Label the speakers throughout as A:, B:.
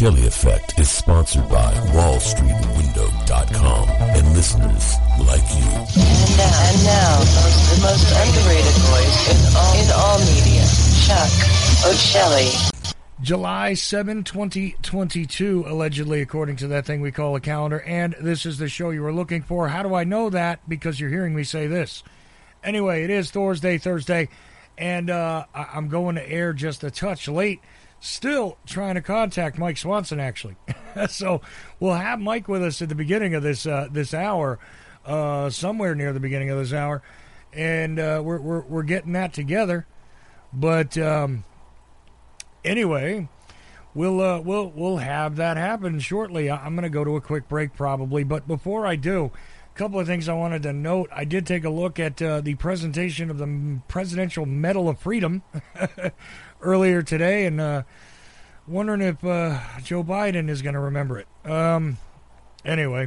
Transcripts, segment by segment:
A: Ocelli Effect is sponsored by WallStreetWindow.com and listeners like you.
B: And now, the most underrated voice in all media, Chuck Ocelli.
C: July 7, 2022, allegedly, according to that thing we call a calendar, and this is the show you were looking for. How do I know that? Because you're hearing me say this. Anyway, it is Thursday, and I'm going to air just a touch late. Still trying to contact Mike Swanson, actually. So we'll have Mike with us at the beginning of this hour, somewhere near the beginning of this hour, and we're getting that together. But anyway, we'll have that happen shortly. I'm going to go to a quick break probably, but before I do, a couple of things I wanted to note. I did take a look at the presentation of the Presidential Medal of Freedom earlier today, and wondering if Joe Biden is going to remember it. Anyway,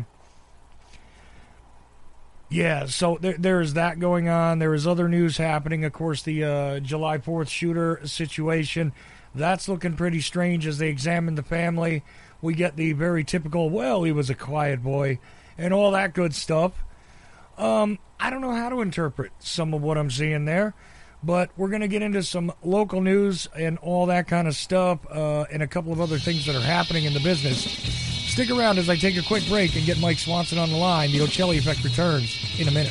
C: yeah, so there's that going on. There is other news happening. Of course, the July 4th shooter situation, that's looking pretty strange as they examine the family. We get the very typical, well, he was a quiet boy, and all that good stuff. I don't know how to interpret some of what I'm seeing there, but we're going to get into some local news and all that kind of stuff, and a couple of other things that are happening in the business. Stick around as I take a quick break and get Mike Swanson on the line. The Ocelli Effect returns in a minute.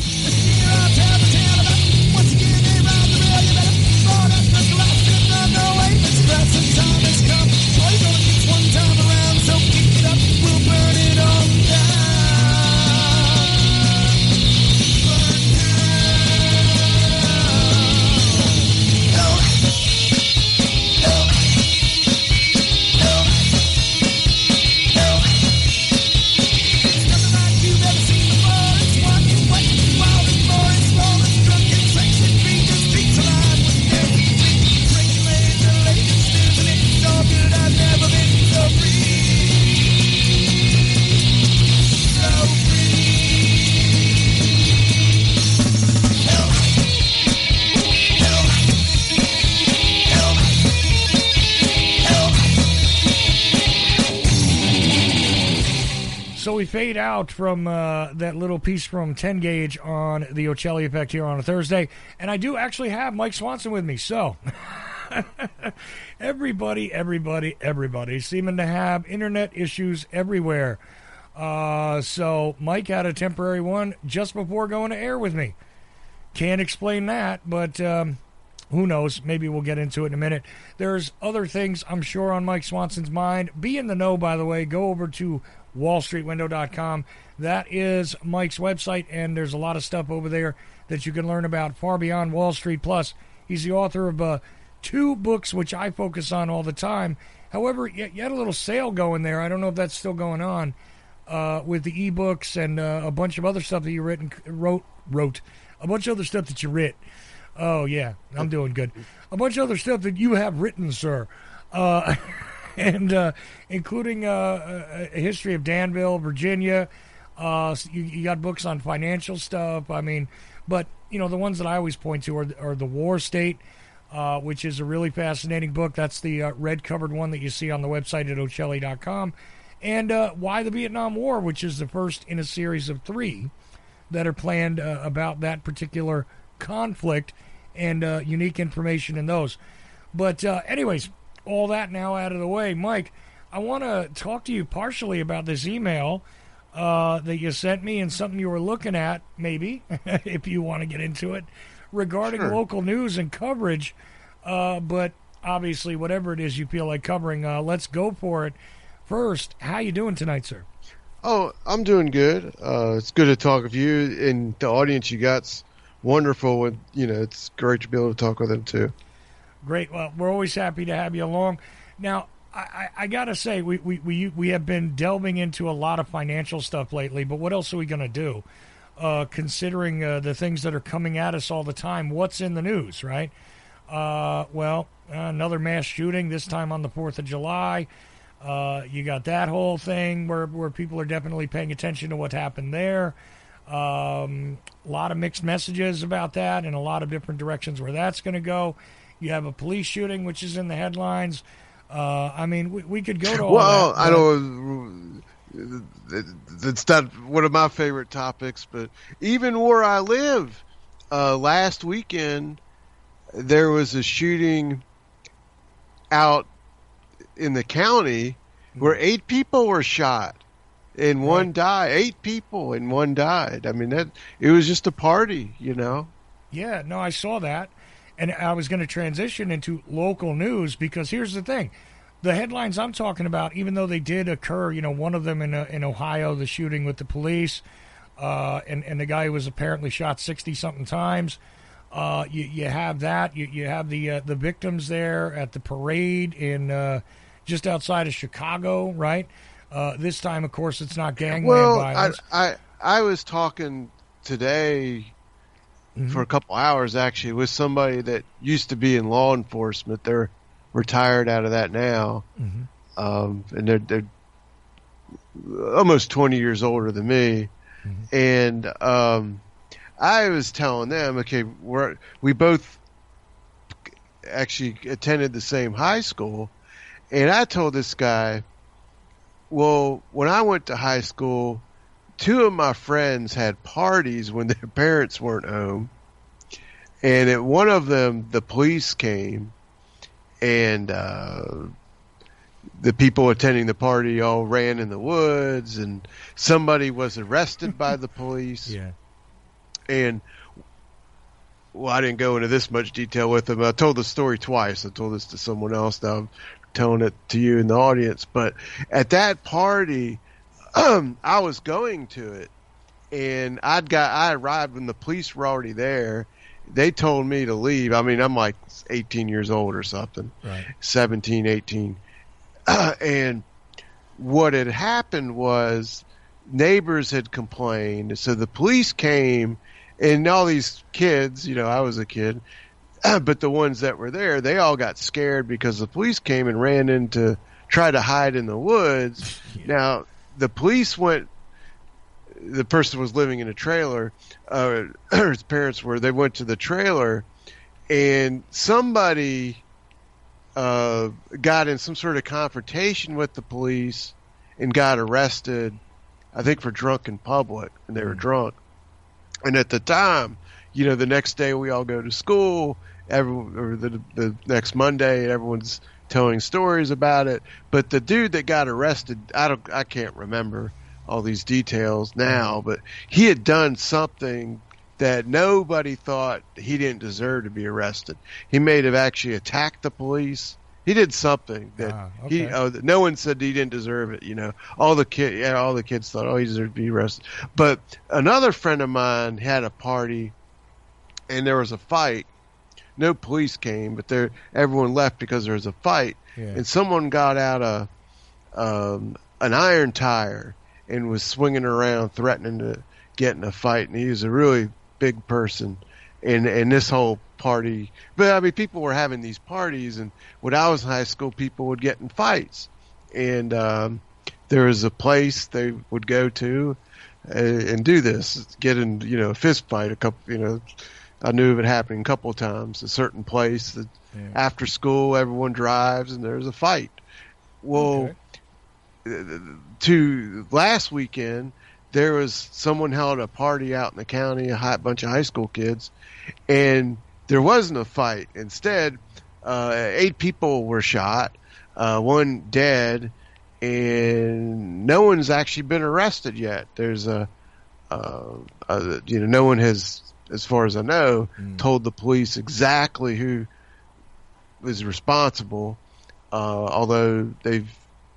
C: So we fade out from that little piece from 10 Gauge on the Ocelli Effect here on a Thursday, and I do actually have Mike Swanson with me. So everybody seeming to have internet issues everywhere. So Mike had a temporary one just before going to air with me. Can't explain that, but who knows? Maybe we'll get into it in a minute. There's other things I'm sure on Mike Swanson's mind. Be in the know, by the way. Go over to WallStreetWindow.com. That is Mike's website, and there's a lot of stuff over there that you can learn about far beyond Wall Street. Plus, he's the author of 2 books, which I focus on all the time. However, you had a little sale going there. I don't know if that's still going on with the ebooks and a bunch of other stuff that you wrote. A bunch of other stuff that you writ. Oh, yeah, I'm doing good. A bunch of other stuff that you have written, sir. And including a history of Danville, Virginia. You got books on financial stuff. I mean, but, you know, the ones that I always point to are The War State, which is a really fascinating book. That's the red-covered one that you see on the website at Ocelli.com. And Why the Vietnam War, which is the first in a series of 3 that are planned about that particular conflict, and unique information in those. But anyways, all that now out of the way, Mike, I want to talk to you partially about this email that you sent me and something you were looking at, maybe, if you want to get into it, regarding local news and coverage. But obviously, whatever it is you feel like covering, let's go for it. First, how you doing tonight, sir?
D: Oh, I'm doing good. It's good to talk with you, and the audience you got's wonderful. And it's great to be able to talk with them too.
C: Great. Well, we're always happy to have you along. Now, I gotta say, we have been delving into a lot of financial stuff lately. But what else are we gonna do? Considering the things that are coming at us all the time, what's in the news, right? Another mass shooting, this time on the 4th of July. You got that whole thing where people are definitely paying attention to what happened there. A lot of mixed messages about that and a lot of different directions where that's going to go. You have a police shooting, which is in the headlines. I mean, we could go to all
D: Well,
C: that.
D: I don't. It's not one of my favorite topics, but even where I live, last weekend there was a shooting out in the county where 8 people were shot and one died. 8 people and one died. I mean, it was just a party, you know.
C: Yeah, no, I saw that, and I was going to transition into local news because here's the thing. The headlines I'm talking about, even though they did occur, you know, one of them in Ohio, the shooting with the police, and the guy who was apparently shot 60-something times. You have that. You have the victims there at the parade in just outside of Chicago, right? This time, of course, it's not gangland violence.
D: I was talking today for a couple hours, actually, with somebody that used to be in law enforcement. They're retired out of that now, and they're almost 20 years older than me. And I was telling them, okay, we both actually attended the same high school, and I told this guy, well, when I went to high school, 2 of my friends had parties when their parents weren't home, and at one of them, the police came, and the people attending the party all ran in the woods, and somebody was arrested by the police.
C: Yeah.
D: And, well, I didn't go into this much detail with them. I told the story twice. I told this to someone else. Now I'm telling it to you in the audience. But at that party, I was going to it, and I arrived when the police were already there. They told me to leave. I mean, I'm like 18 years old or something,
C: right.
D: 17, 18. And what had happened was neighbors had complained. So the police came, and all these kids, you know, I was a kid, but the ones that were there, they all got scared because the police came and ran in to try to hide in the woods. Yeah. Now, the police went, the person was living in a trailer, his parents were, they went to the trailer, and somebody got in some sort of confrontation with the police and got arrested, I think for drunk in public, and they were drunk. And at the time, you know, the next day we all go to school, or the next Monday, and everyone's telling stories about it. But the dude that got arrested, I can't remember all these details now, but he had done something that nobody thought he didn't deserve to be arrested. He may have actually attacked the police. He did something that no one said he didn't deserve it. You know, all the kids thought, oh, he deserved to be arrested. But another friend of mine had a party, and there was a fight. No police came, but everyone left because there was a fight, and someone got out an iron tire and was swinging around, threatening to get in a fight. And he was a really big person, and this whole party. But I mean, people were having these parties, and when I was in high school, people would get in fights, and there was a place they would go to and do this, get in, you know, a fist fight. A couple, you know, I knew of it happening a couple of times. A certain place that after school, everyone drives, and there's a fight. Well, to last weekend, there was someone held a party out in the county, a bunch of high school kids, and there wasn't a fight. Instead, 8 people were shot, 1 dead, and no one's actually been arrested yet. There's no one has, as far as I know, told the police exactly who was responsible, although they've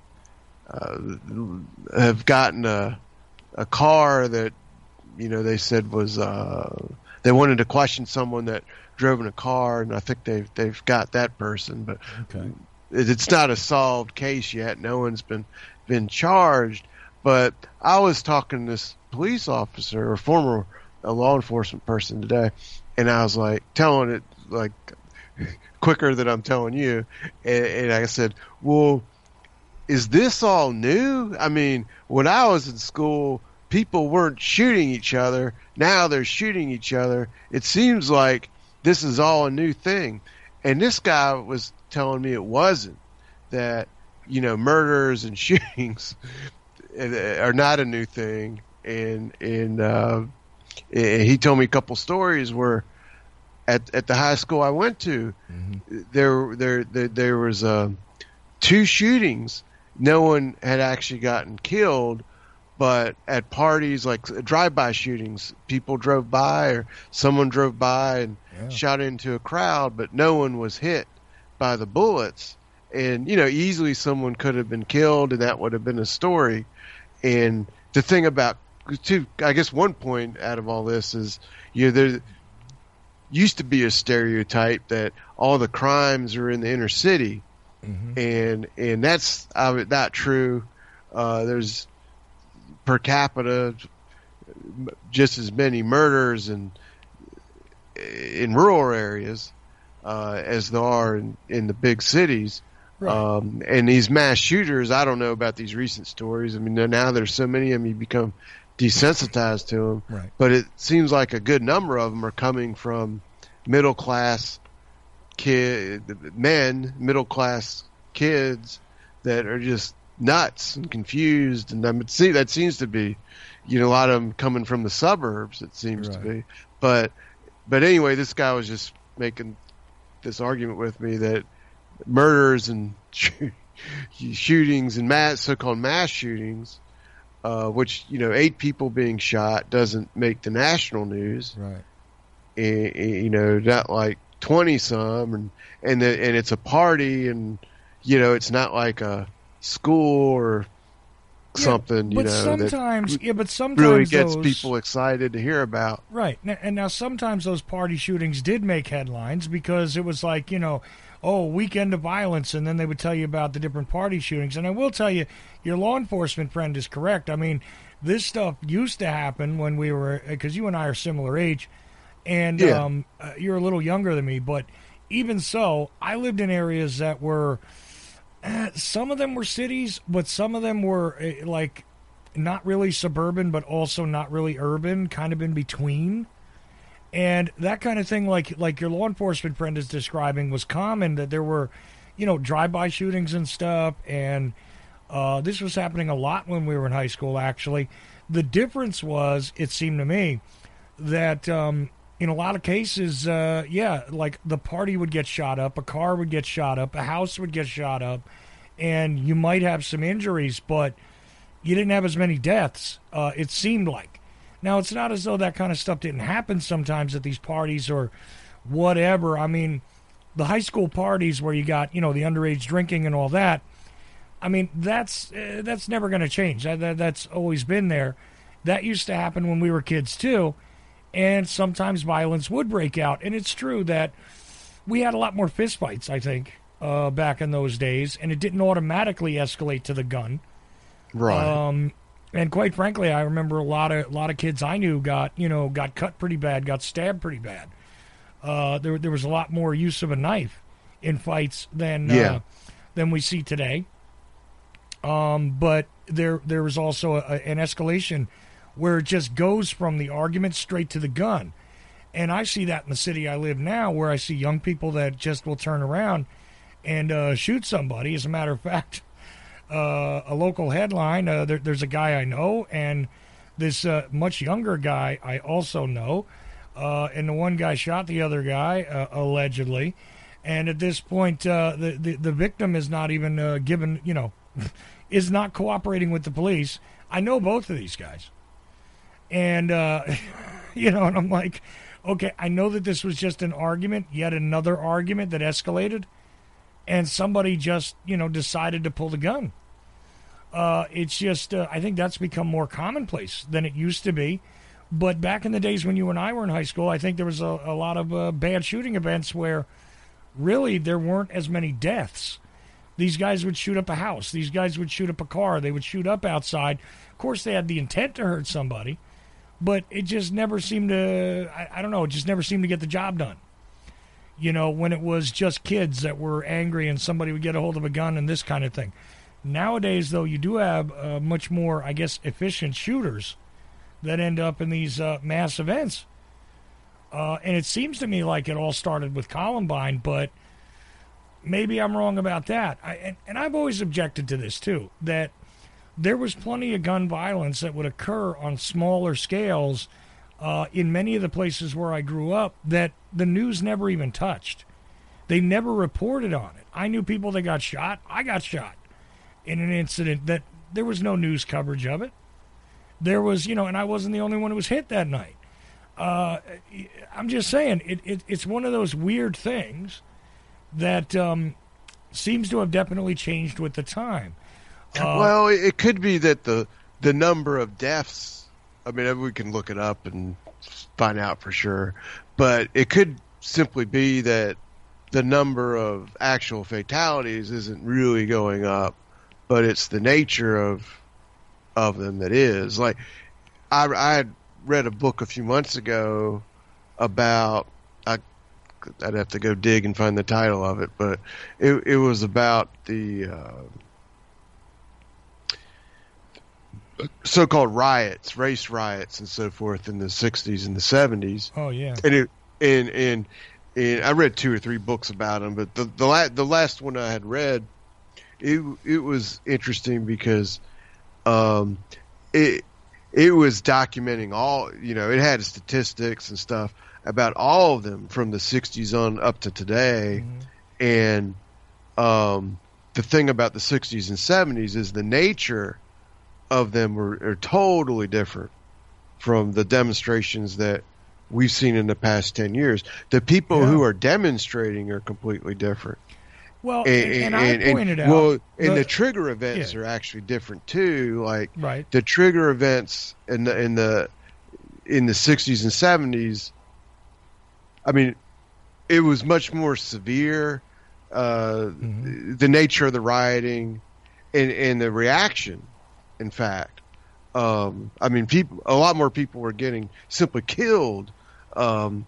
D: have gotten a car that, you know, they said was they wanted to question someone that drove in a car, and I think they've got that person, but it's not a solved case yet. No one's been charged. But I was talking to this police officer, or former law enforcement person today, and I was like telling it like quicker than I'm telling you, and I said, well, is this all new? I mean, when I was in school, people weren't shooting each other. Now they're shooting each other. It seems like this is all a new thing. And this guy was telling me it wasn't. that, murders and shootings are not a new thing. And he told me a couple stories where at the high school I went to, there was 2 shootings. No one had actually gotten killed, but at parties, like drive-by shootings, people drove by or someone drove by and shot into a crowd, but no one was hit by the bullets. And, easily someone could have been killed, and that would have been a story. And the thing about, I guess one point out of all this is, there used to be a stereotype that all the crimes are in the inner city. And that's not true. There's per capita just as many murders in rural areas as there are in the big cities. Right. And these mass shooters, I don't know about these recent stories. I mean, now there's so many of them, you become desensitized to them.
C: Right.
D: But it seems like a good number of them are coming from middle class middle-class kids that are just nuts and confused, and that seems to be, a lot of them coming from the suburbs. It seems to be, but anyway, this guy was just making this argument with me that murders and shootings and so-called mass shootings, which 8 people being shot doesn't make the national news,
C: right?
D: And, not like 20 some, and it's a party, and it's not like a school or something.
C: But sometimes
D: really gets people excited to hear about.
C: Right, and now sometimes those party shootings did make headlines because it was like weekend of violence, and then they would tell you about the different party shootings. And I will tell you, your law enforcement friend is correct. I mean, this stuff used to happen when we were, because you and I are similar age. And you're a little younger than me, but even so, I lived in areas that were, some of them were cities, but some of them were like not really suburban, but also not really urban, kind of in between. And that kind of thing, like your law enforcement friend is describing, was common, that there were, drive-by shootings and stuff. And this was happening a lot when we were in high school, actually. The difference was, it seemed to me, that in a lot of cases, like the party would get shot up, a car would get shot up, a house would get shot up, and you might have some injuries, but you didn't have as many deaths, it seemed like. Now, it's not as though that kind of stuff didn't happen sometimes at these parties or whatever. I mean, the high school parties where you got, the underage drinking and all that, I mean, that's never going to change. That's always been there. That used to happen when we were kids, too. And sometimes violence would break out. And it's true that we had a lot more fistfights, I think, back in those days. And it didn't automatically escalate to the gun.
D: Right.
C: And quite frankly, I remember a lot of kids I knew got cut pretty bad, got stabbed pretty bad. There was a lot more use of a knife in fights than we see today. But there was also an escalation where it just goes from the argument straight to the gun. And I see that in the city I live now, where I see young people that just will turn around and shoot somebody. As a matter of fact, a local headline, there's a guy I know, and this much younger guy I also know, and the one guy shot the other guy, allegedly. And at this point, the victim is not even given, is not cooperating with the police. I know both of these guys. And, and I'm like, okay, I know that this was just an argument, yet another argument that escalated, and somebody just, decided to pull the gun. It's just, I think that's become more commonplace than it used to be. But back in the days when you and I were in high school, I think there was a lot of bad shooting events where really there weren't as many deaths. These guys would shoot up a house. These guys would shoot up a car. They would shoot up outside. Of course, they had the intent to hurt somebody. But it just never seemed to, I don't know, it just never seemed to get the job done. When it was just kids that were angry and somebody would get a hold of a gun and this kind of thing. Nowadays, though, you do have much more, I guess, efficient shooters that end up in these mass events. And it seems to me like it all started with Columbine, but maybe I'm wrong about that. And I've always objected to this too, that there was plenty of gun violence that would occur on smaller scales in many of the places where I grew up that the news never even touched. They never reported on it. I knew people that got shot. I got shot in an incident that there was no news coverage of it. There was, and I wasn't the only one who was hit that night. I'm just saying, it's one of those weird things that seems to have definitely changed with the time.
D: Well, it could be that the number of deaths, I mean, we can look it up and find out for sure, but it could simply be that the number of actual fatalities isn't really going up, but it's the nature of them that is. Like, I had read a book a few months ago about, I'd have to go dig and find the title of it, but it was about the so-called riots, race riots and so forth in the 60s and the 70s.
C: Oh, yeah.
D: And I read 2 or 3 books about them, but the last one I had read, it was interesting because it was documenting all, it had statistics and stuff about all of them from the 60s on up to today. Mm-hmm. And the thing about the 60s and 70s is the nature of them are totally different from the demonstrations that we've seen in the past 10 years. The people who are demonstrating are completely different.
C: Well, and I pointed out. Well,
D: and the trigger events are actually different too. Like
C: right.
D: The trigger events in the 60s and 70s. I mean, it was much more severe. The nature of the rioting and the reaction. In fact, I mean, a lot more people were getting simply killed. The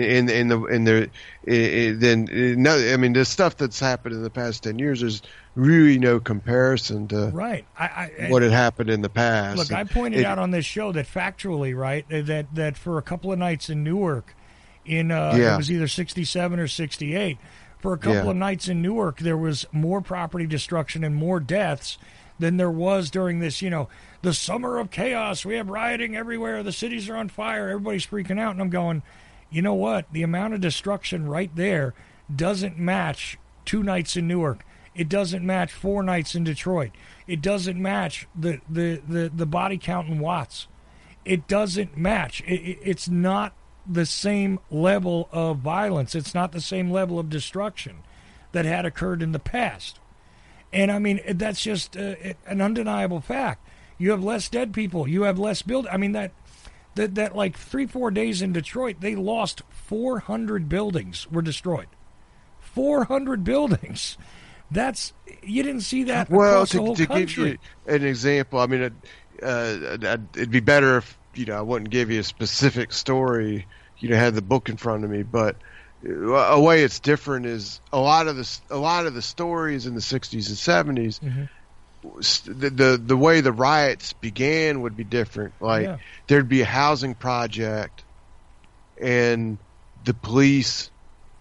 D: stuff that's happened in the past 10 years, there's really no comparison to
C: right.
D: what had happened in the past.
C: Look, I pointed out on this show that factually, right, that for a couple of nights in Newark, it was either 67 or 68, for a couple of nights in Newark, there was more property destruction and more deaths than there was during this, the summer of chaos. We have rioting everywhere. The cities are on fire. Everybody's freaking out. And I'm going, you know what? The amount of destruction right there doesn't match 2 nights in Newark. It doesn't match 4 nights in Detroit. It doesn't match the body count in Watts. It doesn't match. It's not the same level of violence. It's not the same level of destruction that had occurred in the past. And, I mean, that's just an undeniable fact. You have less dead people. You have less buildings. I mean, that like 3-4 days in Detroit, they lost 400 buildings were destroyed. 400 buildings. You didn't see that across the whole country.
D: Give you an example, I mean, it'd be better if, I wouldn't give you a specific story, had the book in front of me, but a way it's different is a lot of the stories in the 60s and 70s. Mm-hmm. The way the riots began would be different. Like there'd be a housing project, and the police,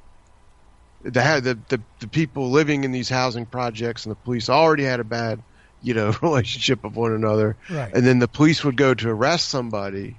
D: the people living in these housing projects, and the police already had a bad, relationship with one another.
C: Right.
D: And then the police would go to arrest somebody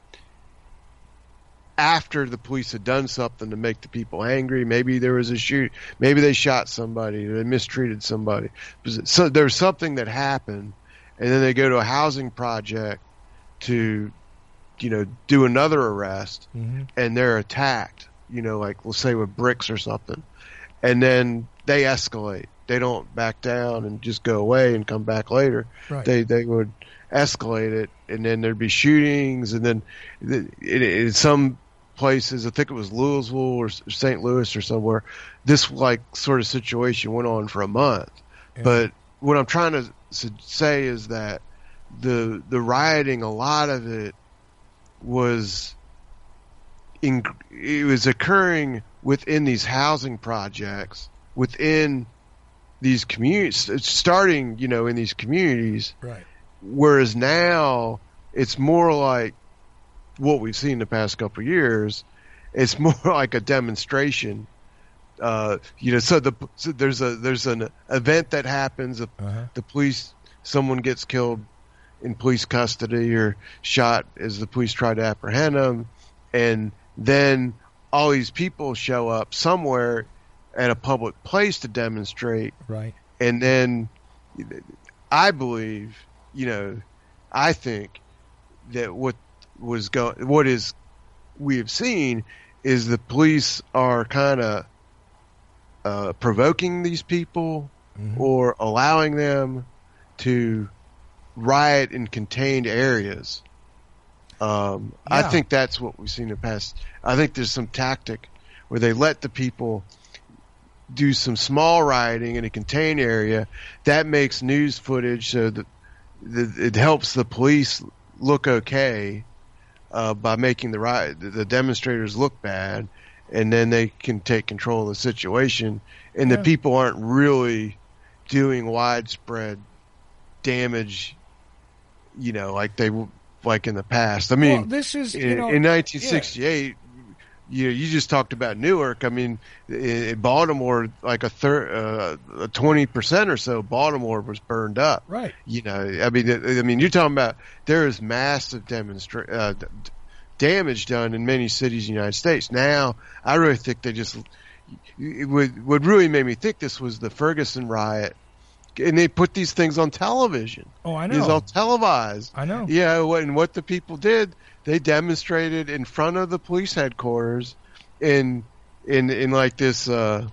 D: after the police had done something to make the people angry. Maybe there was a shoot. Maybe they shot somebody. They mistreated somebody. So there's something that happened, and then they go to a housing project to, do another arrest, and they're attacked. Like we'll say with bricks or something, and then they escalate. They don't back down and just go away and come back later.
C: Right.
D: They would escalate it, and then there'd be shootings, and then in some places, I think it was Louisville or St. Louis or somewhere, this like sort of situation went on for a month. Yeah. But what I'm trying to say is that the rioting, a lot of it was occurring within these housing projects, within these communities, starting in these communities.
C: Right.
D: Whereas now it's more like what we've seen the past couple of years. It's more like a demonstration So there's an event that happens. The police, someone gets killed in police custody or shot as the police try to apprehend them, and then all these people show up somewhere at a public place to demonstrate.
C: Right.
D: And then I believe, I think that we have seen is the police are kind of provoking these people or allowing them to riot in contained areas. I think that's what we've seen in the past. I think there's some tactic where they let the people do some small rioting in a contained area. That makes news footage so that it helps the police look okay by making the demonstrators look bad, and then they can take control of the situation, and the people aren't really doing widespread damage, like in the past. I mean,
C: this is
D: in 1968. You just talked about Newark. I mean, in Baltimore, like 20% or so, Baltimore was burned up.
C: Right.
D: I mean, you're talking about there is massive damage done in many cities in the United States. Now, I really think what really made me think this was the Ferguson riot, and they put these things on television.
C: Oh, I know.
D: It was all televised.
C: I know.
D: Yeah, and what the people did, they demonstrated in front of the police headquarters in like this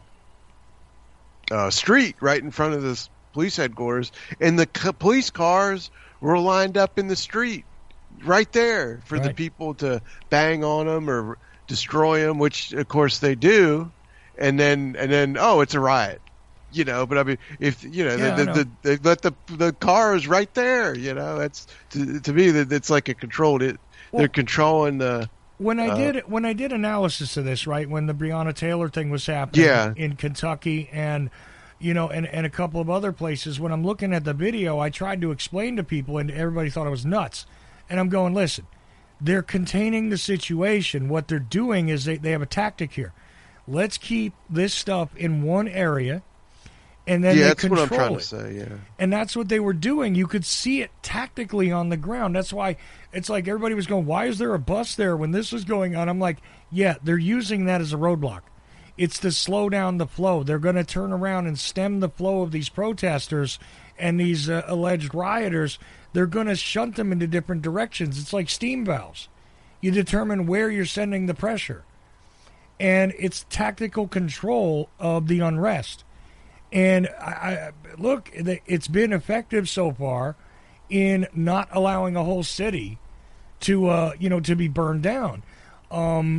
D: street right in front of this police headquarters, and the police cars were lined up in the street right there for the people to bang on them or destroy them, which of course they do, and then it's a riot. But I mean, if they let the cars right there, that's to me that it's like a controlled. They're controlling the. When
C: I did analysis of this, right, when the Breonna Taylor thing was happening in Kentucky and and a couple of other places, when I'm looking at the video, I tried to explain to people, and everybody thought I was nuts. And I'm going, listen, they're containing the situation. What they're doing is they have a tactic here. Let's keep this stuff in one area. And then they control
D: what I'm trying
C: it.
D: To say, yeah.
C: And that's what they were doing. You could see it tactically on the ground. That's why it's like everybody was going, why is there a bus there when this was going on? I'm like, yeah, they're using that as a roadblock. It's to slow down the flow. They're going to turn around and stem the flow of these protesters and these alleged rioters. They're going to shunt them into different directions. It's like steam valves. You determine where you're sending the pressure. And it's tactical control of the unrest. And I look, it's been effective so far in not allowing a whole city to be burned down. Now,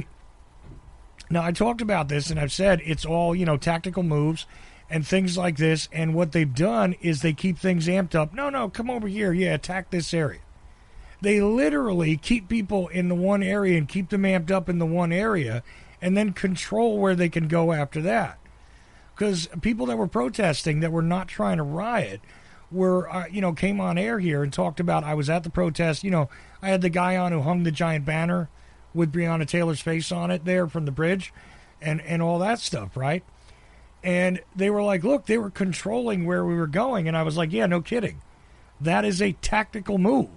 C: I talked about this, and I've said it's all, tactical moves and things like this. And what they've done is they keep things amped up. No, come over here. Yeah, attack this area. They literally keep people in the one area and keep them amped up in the one area and then control where they can go after that. Because people that were protesting that were not trying to riot were, came on air here and talked about, I was at the protest. I had the guy on who hung the giant banner with Breonna Taylor's face on it there from the bridge and all that stuff, right? And they were like, look, they were controlling where we were going. And I was like, yeah, no kidding. That is a tactical move.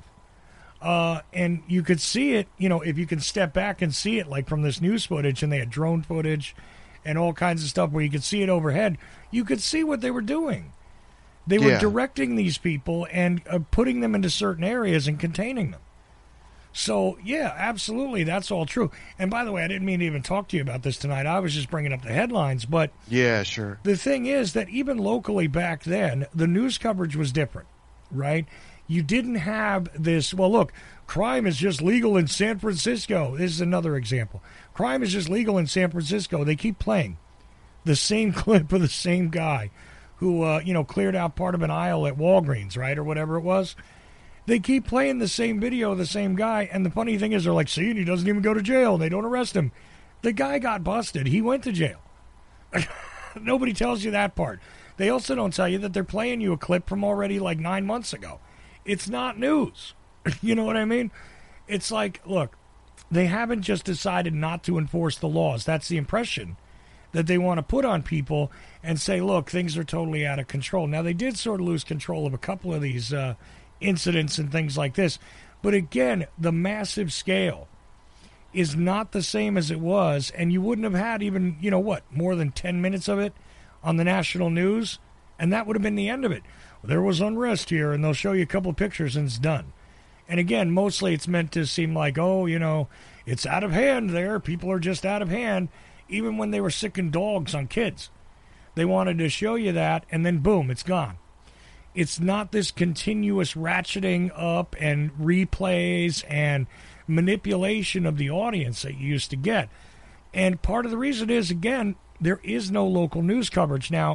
C: And you could see it, if you can step back and see it, like from this news footage, and they had drone footage and all kinds of stuff where you could see it overhead, you could see what they were doing. They were directing these people and putting them into certain areas and containing them. So, yeah, absolutely, that's all true. And by the way, I didn't mean to even talk to you about this tonight. I was just bringing up the headlines. But
D: yeah, sure.
C: The thing is that even locally back then, the news coverage was different, right? You didn't have this, well, look, crime is just legal in San Francisco. This is another example. Crime is just legal in San Francisco. They keep playing the same clip of the same guy who, cleared out part of an aisle at Walgreens, right, or whatever it was. They keep playing the same video of the same guy, and the funny thing is they're like, see, and he doesn't even go to jail. They don't arrest him. The guy got busted. He went to jail. Nobody tells you that part. They also don't tell you that they're playing you a clip from already like 9 months ago. It's not news. You know what I mean? It's like, look, they haven't just decided not to enforce the laws. That's the impression that they want to put on people and say, look, things are totally out of control. Now, they did sort of lose control of a couple of these incidents and things like this. But again, the massive scale is not the same as it was, and you wouldn't have had even, more than 10 minutes of it on the national news, and that would have been the end of it. There was unrest here, and they'll show you a couple of pictures, and it's done. And again, mostly it's meant to seem like, it's out of hand there. People are just out of hand. Even when they were sicking dogs on kids, they wanted to show you that, and then boom, it's gone. It's not this continuous ratcheting up and replays and manipulation of the audience that you used to get. And part of the reason is, again, there is no local news coverage. Now,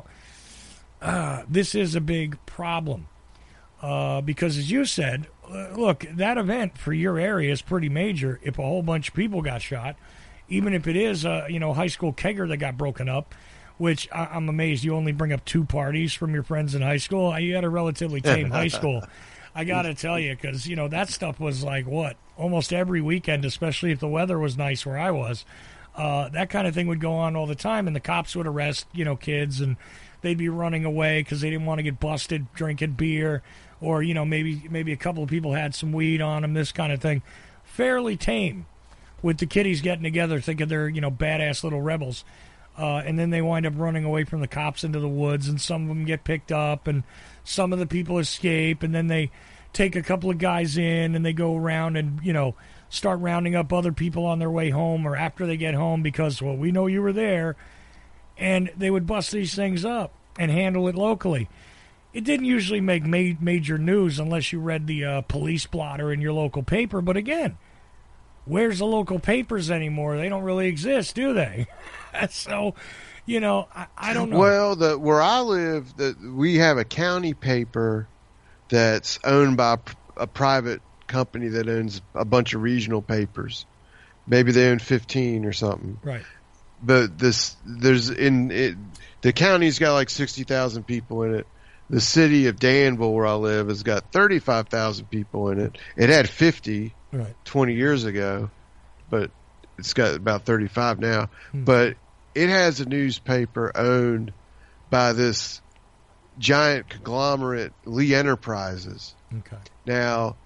C: this is a big problem because, as you said, look, that event for your area is pretty major if a whole bunch of people got shot. Even if it is a high school kegger that got broken up, which I'm amazed you only bring up 2 parties from your friends in high school. You had a relatively tame high school. I got to tell you, because, that stuff was like, almost every weekend, especially if the weather was nice where I was. That kind of thing would go on all the time, and the cops would arrest, kids, and they'd be running away because they didn't want to get busted drinking beer, or, maybe a couple of people had some weed on them, this kind of thing. Fairly tame, with the kiddies getting together thinking they're, badass little rebels. And then they wind up running away from the cops into the woods, and some of them get picked up, and some of the people escape, and then they take a couple of guys in, and they go around and, start rounding up other people on their way home or after they get home because, well, we know you were there. And they would bust these things up and handle it locally. It didn't usually make major news unless you read the police blotter in your local paper. But again, where's the local papers anymore? They don't really exist, do they? So, I don't know.
D: Well, where I live, we have a county paper that's owned by a private company that owns a bunch of regional papers. Maybe they own 15 or something.
C: Right.
D: But the county's got like 60,000 people in it. The city of Danville, where I live, has got 35,000 people in it. It had 50 20 years ago, but it's got about 35 now. But it has a newspaper owned by this giant conglomerate, Lee Enterprises.
C: Okay.
D: Now,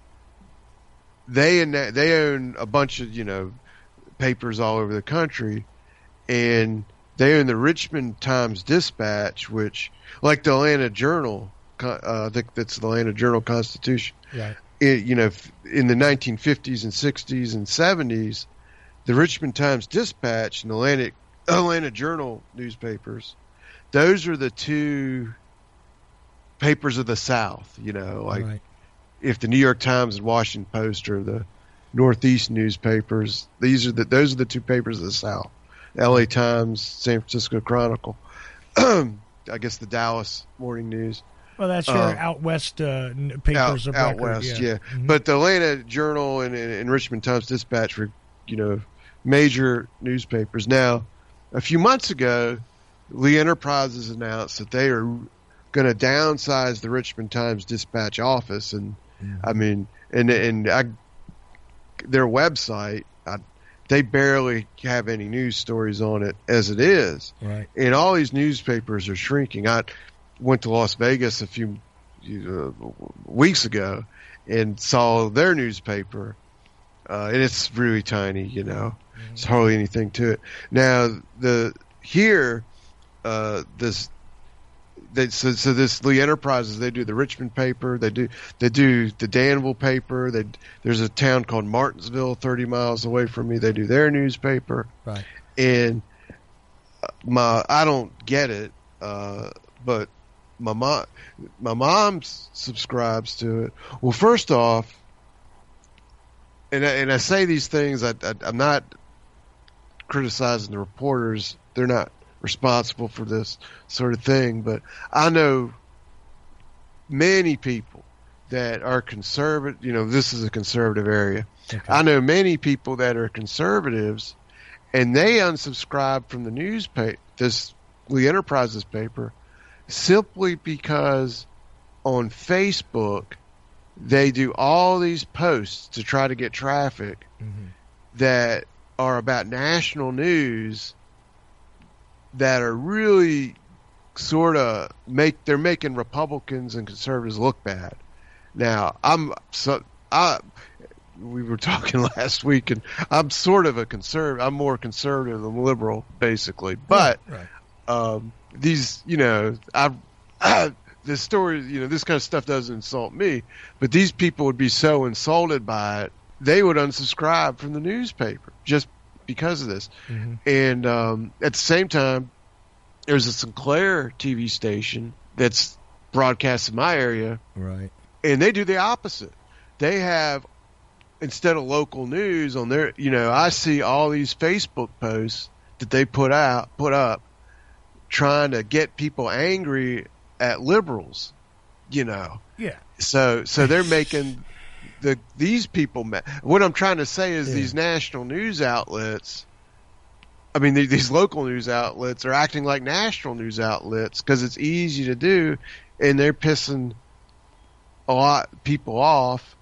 D: they own a bunch of papers all over the country, and they own the Richmond Times-Dispatch, which, like the Atlanta Journal, I think that's the Atlanta Journal-Constitution.
C: Right.
D: In the 1950s and 60s and 70s, the Richmond Times-Dispatch and the Atlanta Journal newspapers, those are the 2 papers of the South. Right. If the New York Times and Washington Post are the Northeast newspapers, those are the 2 papers of the South. L.A. Times, San Francisco Chronicle, I guess the Dallas Morning News.
C: Well, that's your out west papers of
D: out
C: record.
D: west, yeah.
C: Mm-hmm.
D: But the Atlanta Journal and Richmond Times-Dispatch were, major newspapers. Now, a few months ago, Lee Enterprises announced that they are going to downsize the Richmond Times-Dispatch office, and I mean, their website, they barely have any news stories on it as it is.
C: Right.
D: And all these newspapers are shrinking. I went to Las Vegas a few weeks ago and saw their newspaper, and it's really tiny, There's hardly anything to it. Now, this Lee Enterprises, they do the Richmond paper, they do the Danville paper. There's a town called Martinsville, 30 miles away from me. They do their newspaper.
C: Right.
D: And I don't get it, but my mom subscribes to it. Well, first off, and I say these things, I'm not criticizing the reporters. They're not responsible for this sort of thing, but I know many people that are conservative. This is a conservative area. Okay. I know many people that are conservatives, and they unsubscribe from the newspaper, this Lee Enterprises paper, simply because on Facebook they do all these posts to try to get traffic that are about national news that are really sort of they're making Republicans and conservatives look bad. Now, we were talking last week, and I'm sort of a conservative. I'm more conservative than liberal, basically. But these, this story, this kind of stuff doesn't insult me. But these people would be so insulted by it, they would unsubscribe from the newspaper just because of this. Mm-hmm. And at the same time, there's a Sinclair TV station that's broadcast in my area,
C: right?
D: And they do the opposite. They have, instead of local news on their, I see all these Facebook posts that they put up, trying to get people angry at liberals,
C: Yeah.
D: So they're making these people mad. What I'm trying to say is these national news outlets, these local news outlets are acting like national news outlets because it's easy to do, and they're pissing a lot of people off.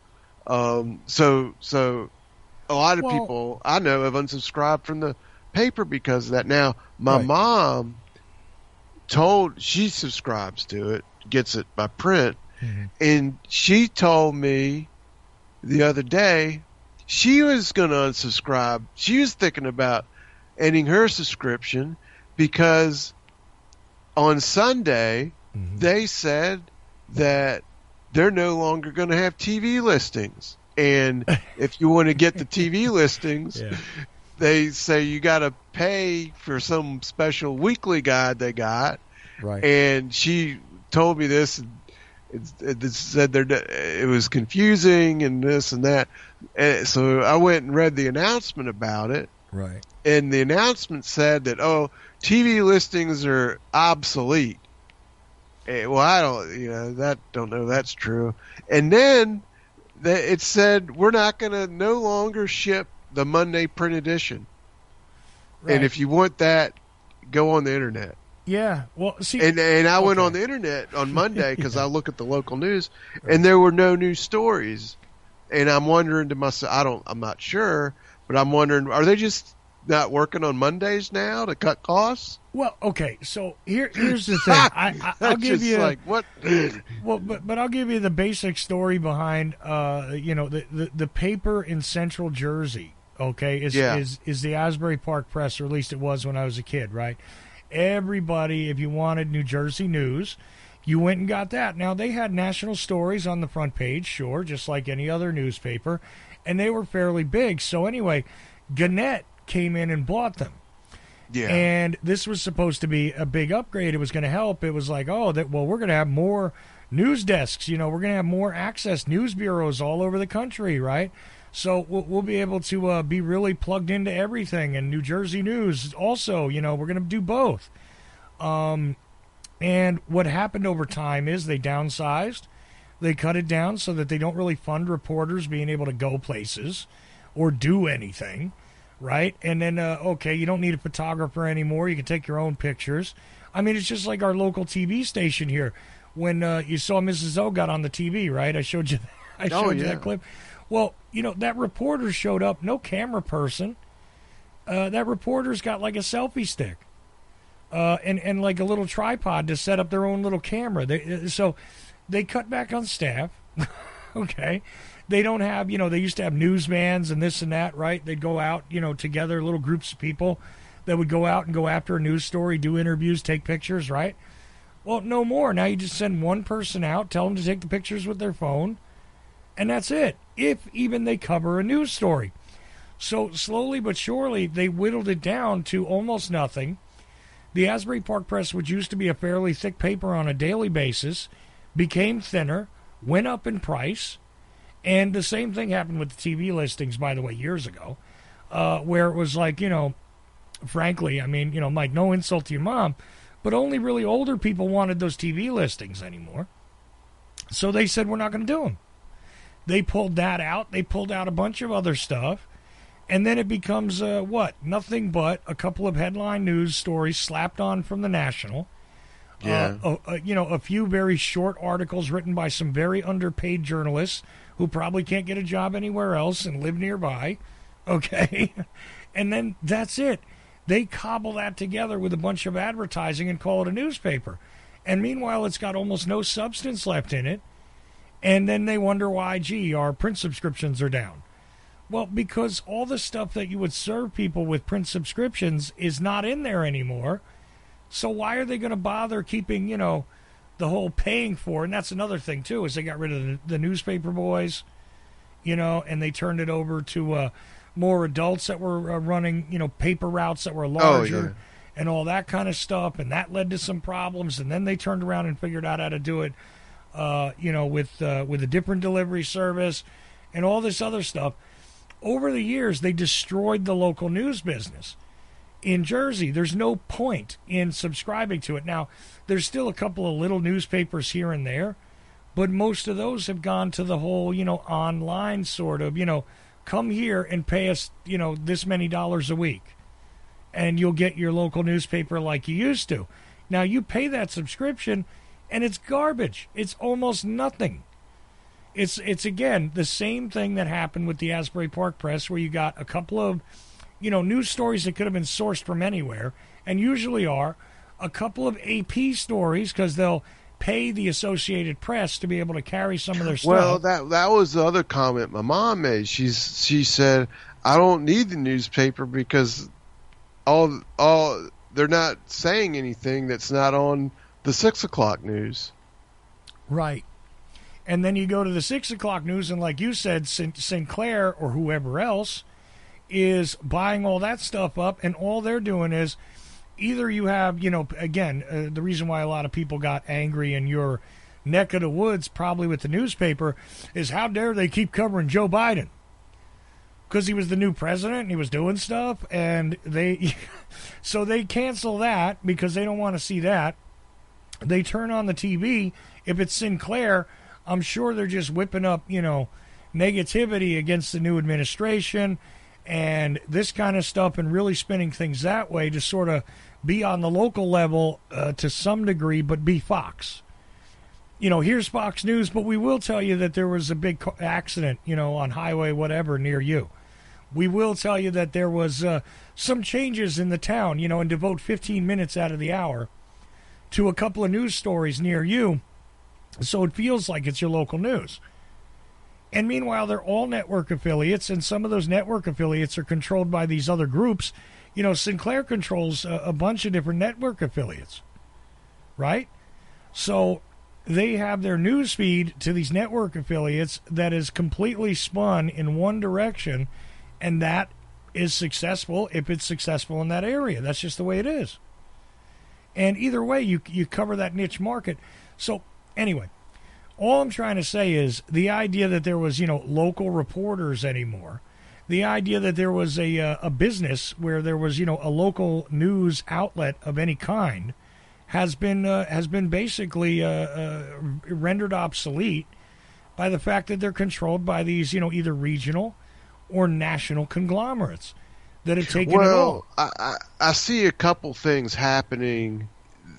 D: So a lot of people I know have unsubscribed from the paper because of that. Now, my mom she subscribes to it, gets it by print, and she told me the other day she was going to unsubscribe. She was thinking about ending her subscription because on Sunday they said that they're no longer going to have TV listings. And if you want to get the TV listings, they say you got to pay for some special weekly guide they got.
C: Right.
D: And she told me this. It said it was confusing and this and that. And so I went and read the announcement about it.
C: Right.
D: And the announcement said that, TV listings are obsolete. Well, I don't know that's true. And then it said we're not going to no longer ship the Monday print edition. Right. And if you want that, go on the internet.
C: Yeah. Well, see,
D: and I went on the internet on Monday because I look at the local news, and there were no new stories. And I'm wondering to myself, I'm not sure, but I'm wondering, are they just not working on Mondays now to cut costs?
C: Well, okay. So here's the thing. I'll give you
D: like what?
C: Well, but I'll give you the basic story behind the paper in Central Jersey. Okay, is the Asbury Park Press, or at least it was when I was a kid, right? Everybody, if you wanted New Jersey news, you went and got that. Now, they had national stories on the front page, sure, just like any other newspaper, and they were fairly big. So anyway, Gannett came in and bought them.
D: Yeah.
C: And this was supposed to be a big upgrade. It was going to help. It was like, we're going to have more news desks. We're going to have more access, news bureaus all over the country, right? So we'll be able to be really plugged into everything. And New Jersey news also, we're going to do both. And what happened over time is they downsized. They cut it down so that they don't really fund reporters being able to go places or do anything, right? And then, you don't need a photographer anymore. You can take your own pictures. It's just like our local TV station here. When you saw Mrs. O got on the TV, right? I showed you that clip. Well, that reporter showed up, no camera person. That reporter's got like a selfie stick and like a little tripod to set up their own little camera. So they cut back on staff, okay? They don't have, they used to have newsmans and this and that, right? They'd go out, together, little groups of people that would go out and go after a news story, do interviews, take pictures, right? Well, no more. Now you just send one person out, tell them to take the pictures with their phone, and that's it, if even they cover a news story. So slowly but surely, they whittled it down to almost nothing. The Asbury Park Press, which used to be a fairly thick paper on a daily basis, became thinner, went up in price, and the same thing happened with the TV listings, by the way, years ago, where it was like, frankly, Mike, no insult to your mom, but only really older people wanted those TV listings anymore. So they said, we're not going to do them. They pulled that out. They pulled out a bunch of other stuff. And then it becomes, nothing but a couple of headline news stories slapped on from the National.
D: Yeah.
C: A few very short articles written by some very underpaid journalists who probably can't get a job anywhere else and live nearby. Okay. And then that's it. they cobble that together with a bunch of advertising and call it a newspaper. And meanwhile, it's got almost no substance left in it. And then they wonder why, gee, our print subscriptions are down. Well, because all the stuff that you would serve people with print subscriptions is not in there anymore. So why are they going to bother keeping, the whole paying for it? And that's another thing, too, is they got rid of the newspaper boys, and they turned it over to more adults that were running, paper routes that were larger and all that kind of stuff. And that led to some problems. And then they turned around and figured out how to do it, with a different delivery service and all this other stuff. Over the years, they destroyed the local news business. In Jersey, there's no point in subscribing to it. Now, there's still a couple of little newspapers here and there, but most of those have gone to the whole, online sort of, come here and pay us, this many dollars a week, and you'll get your local newspaper like you used to. Now, you pay that subscription, and it's garbage. It's almost nothing. It's again, the same thing that happened with the Asbury Park Press, where you got a couple of, news stories that could have been sourced from anywhere, and usually are, a couple of AP stories, because they'll pay the Associated Press to be able to carry some of their stuff.
D: Well, that was the other comment my mom made. She said, I don't need the newspaper because all they're not saying anything that's not on the 6 o'clock news.
C: Right. And then you go to the 6 o'clock news, and like you said, Sinclair or whoever else is buying all that stuff up, and all they're doing is either you have, again, the reason why a lot of people got angry in your neck of the woods, probably with the newspaper, is how dare they keep covering Joe Biden? Because he was the new president and he was doing stuff, and so they cancel that because they don't want to see that. They turn on the TV. If it's Sinclair, I'm sure they're just whipping up, negativity against the new administration and this kind of stuff, and really spinning things that way to sort of be on the local level to some degree, but be Fox. Here's Fox News, but we will tell you that there was a big accident, on highway whatever near you. We will tell you that there was some changes in the town, and devote 15 minutes out of the hour to a couple of news stories near you, so it feels like it's your local news. And meanwhile, they're all network affiliates, and some of those network affiliates are controlled by these other groups. Sinclair controls a bunch of different network affiliates, right? So they have their news feed to these network affiliates that is completely spun in one direction, and that is successful if it's successful in that area. That's just the way it is. And either way, you cover that niche market. So anyway, all I'm trying to say is the idea that there was, local reporters anymore, the idea that there was a business where there was, a local news outlet of any kind has been basically rendered obsolete by the fact that they're controlled by these, either regional or national conglomerates that have taken it all.
D: I see a couple things happening,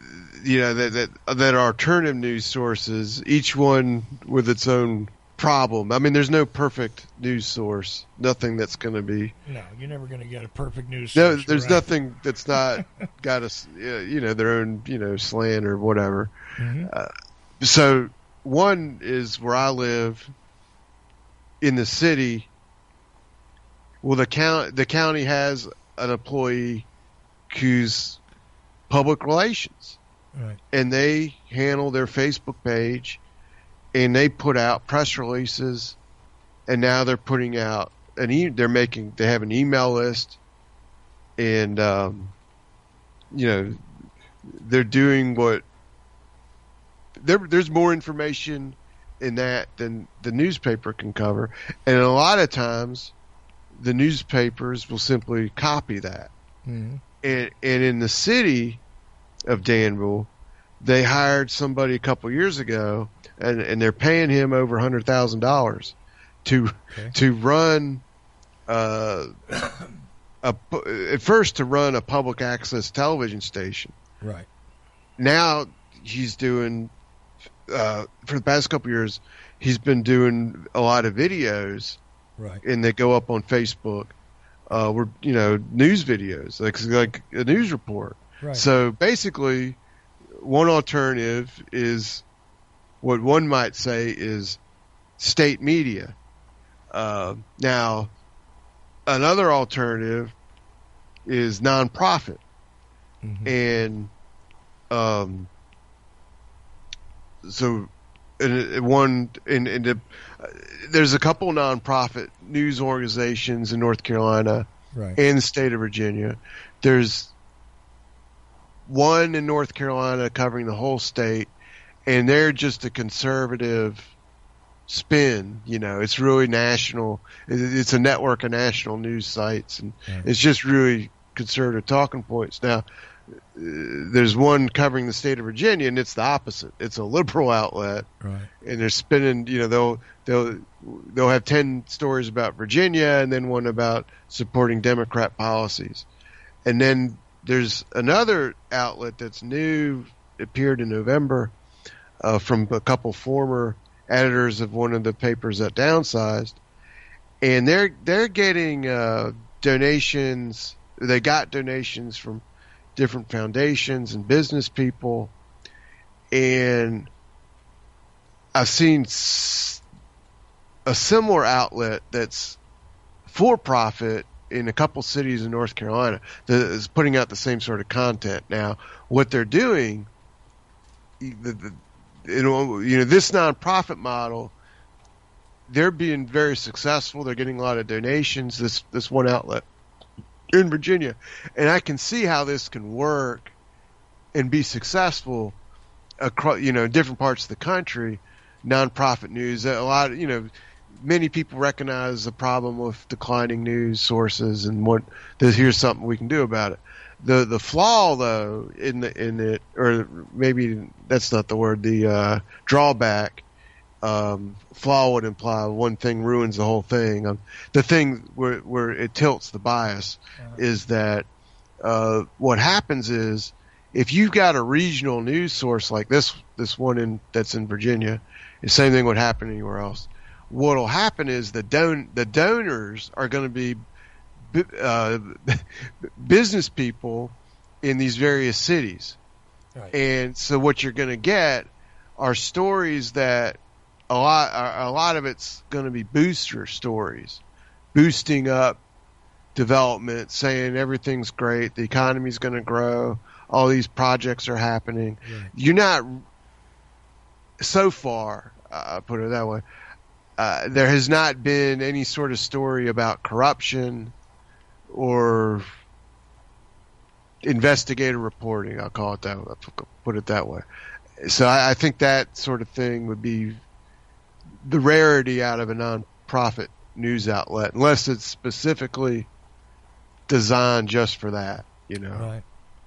D: that are alternative news sources, each one with its own problem. I mean, there's no perfect news source. Nothing that's going to be.
C: No, you're never going to get a perfect news
D: source.
C: No,
D: there's nothing that's not got their own, slant or whatever.
C: Mm-hmm.
D: So one is where I live in the city. Well, the county has an employee who's public relations,
C: right,
D: and they handle their Facebook page, and they put out press releases, and now they're putting out they have an email list, and they're doing what there's more information in that than the newspaper can cover, and a lot of times the newspapers will simply copy that.
C: Mm-hmm.
D: And in the city of Danville, they hired somebody a couple years ago, and they're paying him over $100,000 to run at first to run a public access television station.
C: Right.
D: Now he's doing for the past couple years, he's been doing a lot of videos.
C: Right.
D: And they go up on Facebook were news videos, like a news report.
C: Right.
D: So basically, one alternative is what one might say is state media. Now, another alternative is nonprofit, and so there's a couple nonprofit news organizations in North Carolina and the state of Virginia. There's one in North Carolina covering the whole state, and they're just a conservative spin. It's really national. It's a network of national news sites, and it's just really conservative talking points. Now, there's one covering the state of Virginia, and it's the opposite. It's a liberal outlet, and they're spinning. They'll have 10 stories about Virginia, and then one about supporting Democrat policies, and then there's another outlet that's new, appeared in November, from a couple former editors of one of the papers that downsized, and they're getting donations. They got donations from different foundations and business people, and I've seen a similar outlet that's for profit in a couple cities in North Carolina that is putting out the same sort of content. Now, what they're doing, this nonprofit model, they're being very successful. They're getting a lot of donations. This one outlet in Virginia, and I can see how this can work and be successful across different parts of the country. Nonprofit news, many people recognize the problem with declining news sources, and here's something we can do about it. The flaw, though, in it, or maybe that's not the word. The drawback, flaw would imply one thing ruins the whole thing. The thing where it tilts the bias is that what happens is, if you've got a regional news source like this one that's in Virginia, the same thing would happen anywhere else. What'll happen is the donors are going to be business people in these various cities, and so what you're going to get are stories that a lot of it's going to be booster stories, boosting up development, saying everything's great, the economy's going to grow, all these projects are happening. You're not, so far, put it that way, there has not been any sort of story about corruption or investigative reporting. I'll call it that. I'll put it that way. So I think that sort of thing would be the rarity out of a nonprofit news outlet, unless it's specifically designed just for that. And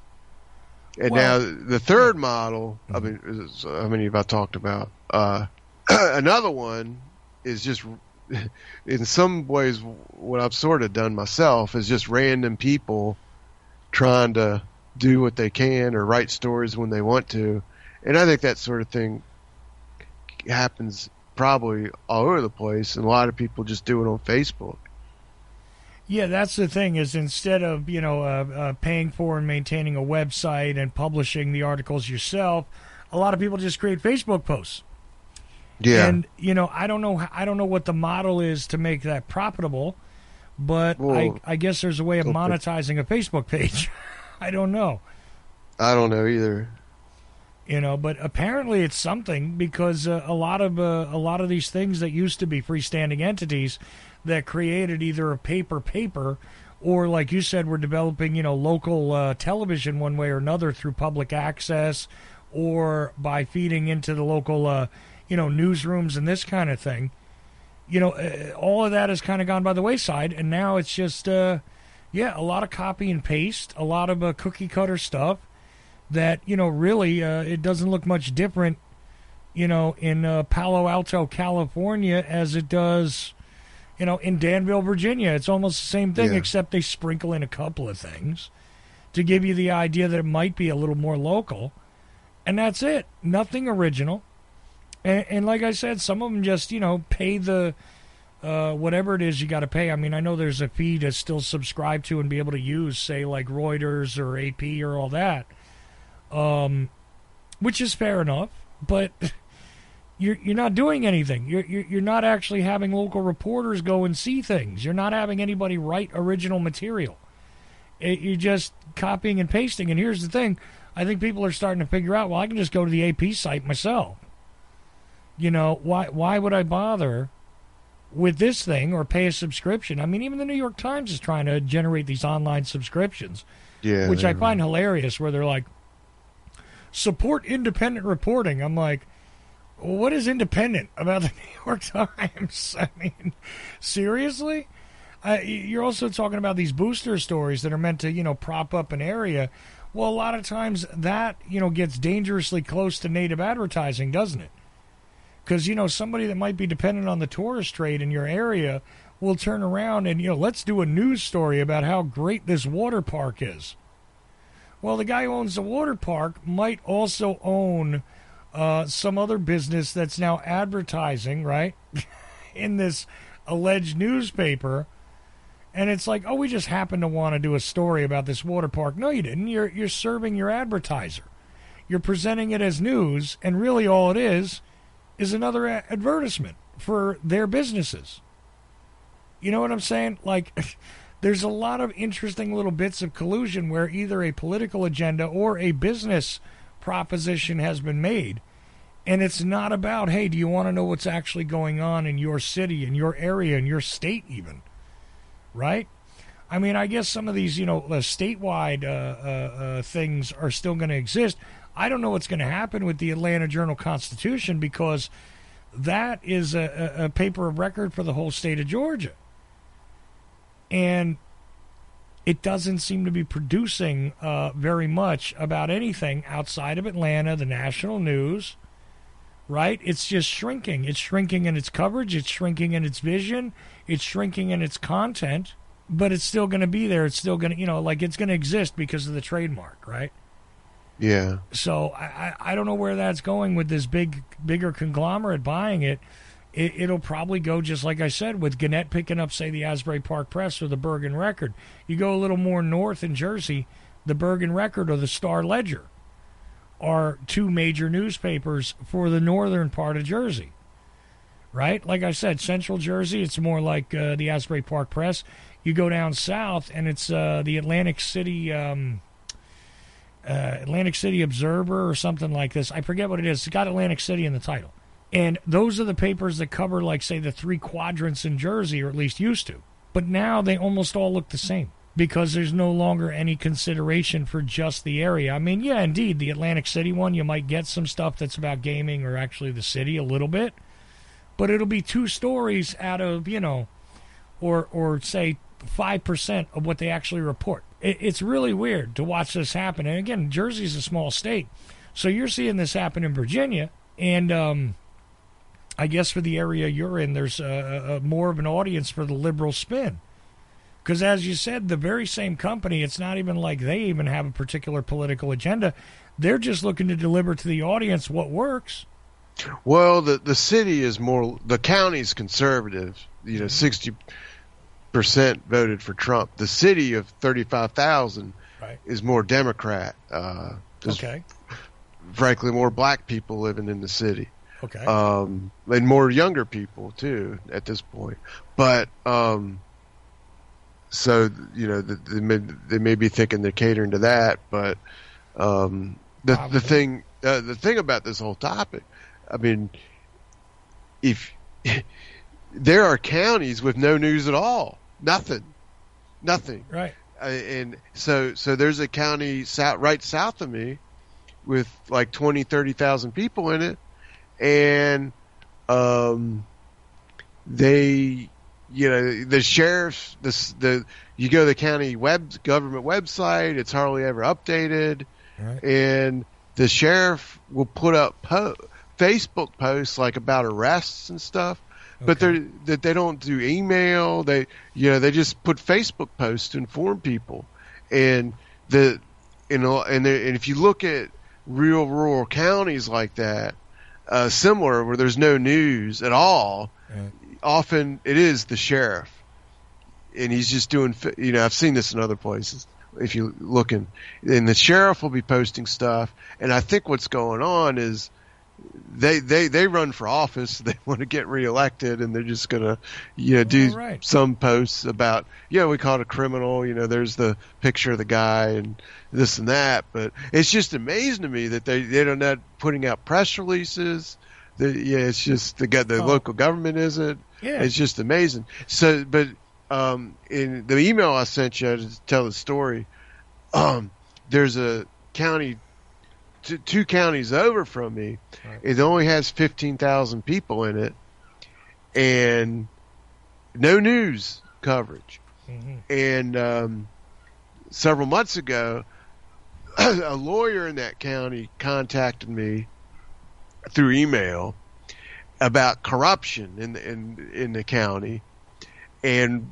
D: now the third model. I mean, how many have I talked about? Another one is just, in some ways, what I've sort of done myself is just random people trying to do what they can or write stories when they want to. And I think that sort of thing happens probably all over the place, and a lot of people just do it on Facebook.
C: Yeah, that's the thing, is instead of, paying for and maintaining a website and publishing the articles yourself, a lot of people just create Facebook posts.
D: Yeah.
C: And, I don't know what the model is to make that profitable, but I guess there's a way of monetizing a Facebook page. I don't know.
D: I don't know either.
C: But apparently it's something, because a lot of these things that used to be freestanding entities that created either a paper, or, like you said, we're developing, local television one way or another through public access, or by feeding into the local newsrooms and this kind of thing. All of that has kind of gone by the wayside, and now it's just a lot of copy and paste, a lot of cookie cutter stuff that really it doesn't look much different in Palo Alto, California, as it does in Danville, Virginia. It's almost the same thing, except they sprinkle in a couple of things to give you the idea that it might be a little more local, and that's it. Nothing original. And like I said, some of them just, pay the whatever it is you got to pay. I mean, I know there's a fee to still subscribe to and be able to use, say, like Reuters or AP or all that, which is fair enough, but you're not doing anything. You're not actually having local reporters go and see things. You're not having anybody write original material. You're just copying and pasting. And here's the thing. I think people are starting to figure out, well, I can just go to the AP site myself. You know, why would I bother with this thing or pay a subscription? I mean, even the New York Times is trying to generate these online subscriptions, which I find hilarious, where they're like, support independent reporting. I'm like, well, what is independent about the New York Times? I mean, seriously? You're also talking about these booster stories that are meant to, you know, prop up an area. Well, a lot of times that, you know, gets dangerously close to native advertising, doesn't it? Because, you know, somebody that might be dependent on the tourist trade in your area will turn around and, you know, let's do a news story about how great this water park is. Well, the guy who owns the water park might also own some other business that's now advertising, right, in this alleged newspaper. And it's like, oh, we just happen to want to do a story about this water park. No, you didn't. You're serving your advertiser. You're presenting it as news, and really all it is another advertisement for their businesses. You know what I'm saying? Like, there's a lot of interesting little bits of collusion where either a political agenda or a business proposition has been made. And it's not about, hey, do you want to know what's actually going on in your city, in your area, in your state even? Right? I mean, I guess some of these, you know, statewide things are still going to exist. I don't know what's going to happen with the Atlanta Journal-Constitution, because that is a paper of record for the whole state of Georgia. And it doesn't seem to be producing very much about anything outside of Atlanta, the national news, right? It's just shrinking. It's shrinking in its coverage. It's shrinking in its vision. It's shrinking in its content, but it's still going to be there. It's still going to, you know, like, it's going to exist because of the trademark, right?
D: Yeah.
C: So I don't know where that's going with this bigger conglomerate buying it. It'll probably go just like I said, with Gannett picking up, say, the Asbury Park Press or the Bergen Record. You go a little more north in Jersey, the Bergen Record or the Star Ledger are two major newspapers for the northern part of Jersey, right? Like I said, central Jersey, it's more like the Asbury Park Press. You go down south, and it's the Atlantic City Observer or something like this. I forget what it is. It's got Atlantic City in the title. And those are the papers that cover, like, say, the three quadrants in Jersey, or at least used to. But now they almost all look the same, because there's no longer any consideration for just the area. I mean, yeah, indeed, the Atlantic City one, you might get some stuff that's about gaming or actually the city a little bit, but it'll be two stories out of, you know, or say 5% of what they actually report. It's really weird to watch this happen. And again, Jersey's a small state, so you're seeing this happen in Virginia, and I guess for the area you're in, there's more of an audience for the liberal spin. Because as you said, the very same company, it's not even like they even have a particular political agenda. They're just looking to deliver to the audience what works.
D: Well, the city is more, the county's conservative. You know, 60% voted for Trump. The city of 35,000 is more Democrat.
C: Okay.
D: Frankly, more black people living in the city.
C: Okay.
D: And more younger people too at this point. But so, you know, they may be thinking they're catering to that, but the thing about this whole topic, I mean, if there are counties with no news at all, nothing,
C: right?
D: And so there's a county right south of me with like 20,000-30,000 people in it, and they, you know, the sheriff's, you go to the county government website, it's hardly ever updated,
C: right.
D: And the sheriff will put up Facebook posts like about arrests and stuff, but they don't do email. They just put Facebook posts to inform people, and if you look at real rural counties like that, similar where there's no news at all. often it is the sheriff, and he's just doing. I've seen this in other places. If you're looking, and the sheriff will be posting stuff, and I think what's going on is they run for office. They want to get reelected, and they're just gonna do some posts about we caught a criminal. There's the picture of the guy and this and that. But it's just amazing to me that they're not putting out press releases. It's just the local government isn't.
C: Yeah.
D: It's just amazing. So, but in the email I sent you to tell the story, there's a county. Two counties over from me, it only has 15,000 people in it, and no news coverage. Mm-hmm. And several months ago, a lawyer in that county contacted me through email about corruption in the county, and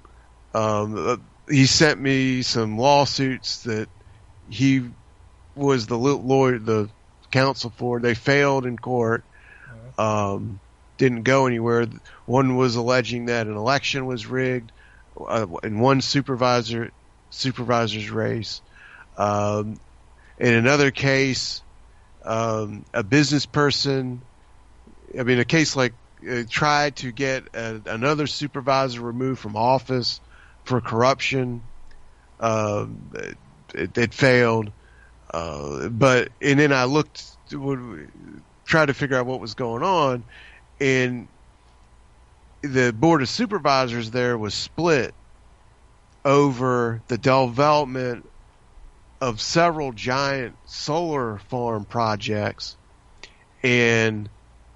D: he sent me some lawsuits that he was the lawyer, the counsel for. They failed in court, didn't go anywhere. One was alleging that an election was rigged in one supervisor's race. In another case, a business person, a case like tried to get another supervisor removed from office for corruption. It failed. And then I tried to figure out what was going on, and the board of supervisors there was split over the development of several giant solar farm projects, and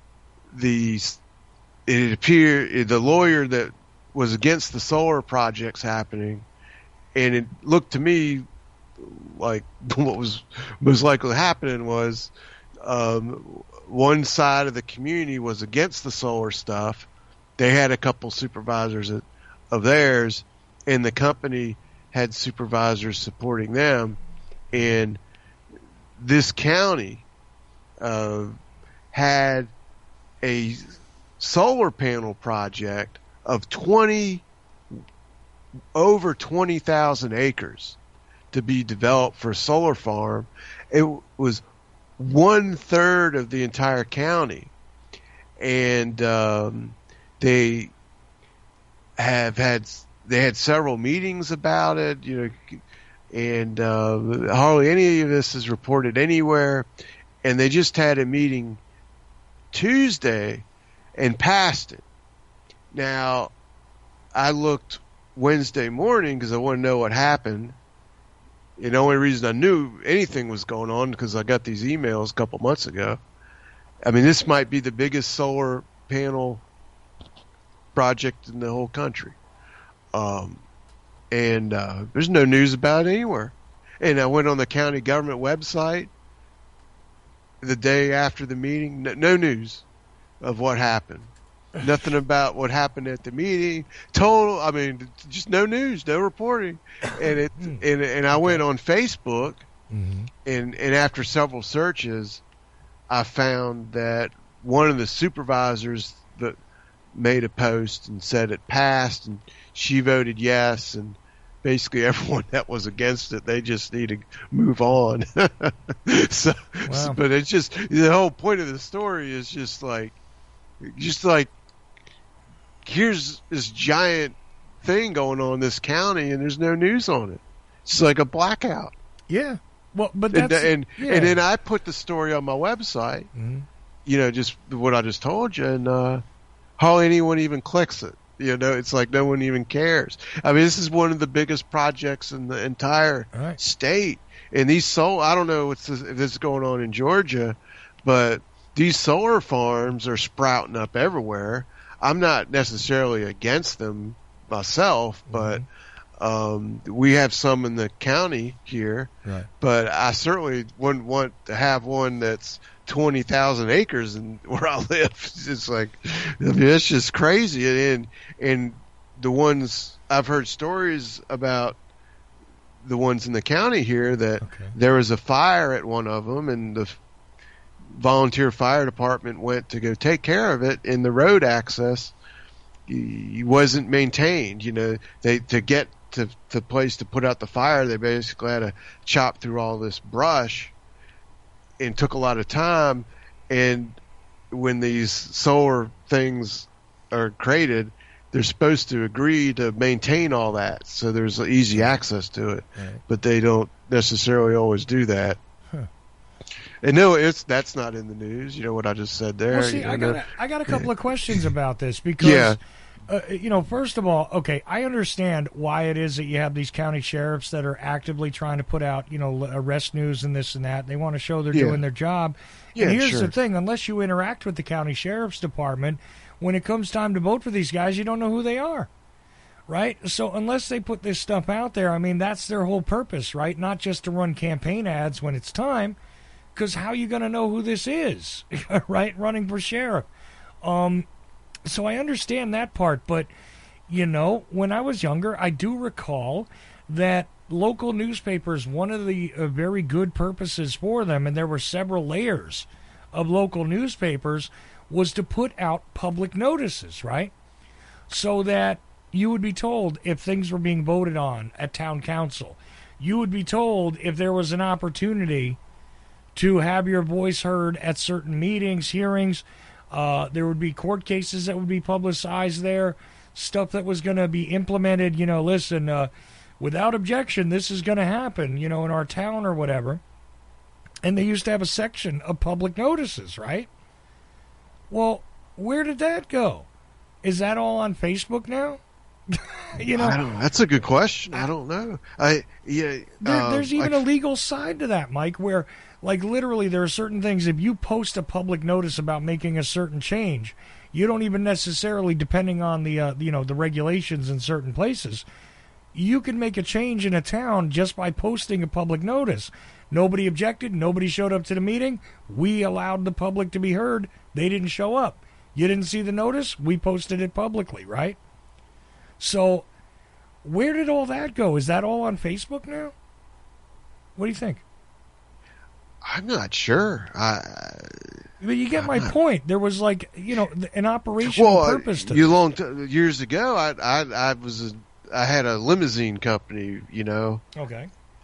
D: it appeared the lawyer that was against the solar projects happening, and it looked to me like what was most likely happening was one side of the community was against the solar stuff. They had a couple supervisors of theirs, and the company had supervisors supporting them. And this county had a solar panel project of over 20,000 acres to be developed for a solar farm. It was 1/3 of the entire county, and they had several meetings about it, and hardly any of this is reported anywhere. And they just had a meeting Tuesday and passed it. Now, I looked Wednesday morning because I want to know what happened. And the only reason I knew anything was going on because I got these emails a couple months ago. This might be the biggest solar panel project in the whole country. And there's no news about it anywhere. And I went on the county government website the day after the meeting. No news of what happened. Nothing about what happened at the meeting. Just no news, no reporting. And and I went on Facebook, mm-hmm. and after several searches, I found that one of the supervisors that made a post and said it passed, and she voted yes, and basically everyone that was against it, they just need to move on. But it's just the whole point of the story is just like here's this giant thing going on in this county, and there's no news on it. It's like a blackout.
C: Yeah. Well, but that's
D: and then I put the story on my website. Mm-hmm. Just what I just told you, and hardly anyone even clicks it. It's like no one even cares. This is one of the biggest projects in the entire state. And these I don't know if this is going on in Georgia, but these solar farms are sprouting up everywhere. I'm not necessarily against them myself, but we have some in the county here. Right. But I certainly wouldn't want to have one that's 20,000 acres where I live. It's like, it's just crazy. And the ones I've heard stories about, the ones in the county here, that there was a fire at one of them, and the volunteer fire department went to go take care of it in the road access, he wasn't maintained. To get to the place to put out the fire, they basically had to chop through all this brush, and took a lot of time. And when these solar things are created, they're supposed to agree to maintain all that, so there's easy access to it.
C: Right.
D: But they don't necessarily always do that.
C: Huh.
D: And no, that's not in the news. You know what I just said there.
C: Well, see, I got a couple of questions about this because, first of all, okay, I understand why it is that you have these county sheriffs that are actively trying to put out, arrest news and this and that. They want to show they're doing their job.
D: Yeah,
C: and here's
D: sure.
C: the thing: unless you interact with the county sheriff's department, when it comes time to vote for these guys, you don't know who they are. Right? So unless they put this stuff out there, I mean, that's their whole purpose, right? Not just to run campaign ads when it's time, because how are you going to know who this is, right? Running for sheriff. So I understand that part, but, when I was younger, I do recall that local newspapers, one of the very good purposes for them, and there were several layers of local newspapers, was to put out public notices, right? So that you would be told if things were being voted on at town council. You would be told if there was an opportunity to have your voice heard at certain meetings, hearings. There would be court cases that would be publicized there, stuff that was going to be implemented. Listen, without objection, this is going to happen, in our town or whatever. And they used to have a section of public notices, right? Well, where did that go? Is that all on Facebook now?
D: I don't know. That's a good question. I don't know.
C: There's even a legal side to that, Mike, where literally there are certain things. If you post a public notice about making a certain change, you don't even necessarily, depending on the the regulations in certain places, you can make a change in a town just by posting a public notice. Nobody objected. Nobody showed up to the meeting. We allowed the public to be heard. They didn't show up. You didn't see the notice. We posted it publicly, right? So, where did all that go? Is that all on Facebook now? What do you think?
D: I'm not sure.
C: But you get my point. There was an operational purpose to it.
D: Years ago, I had a limousine company.
C: Okay.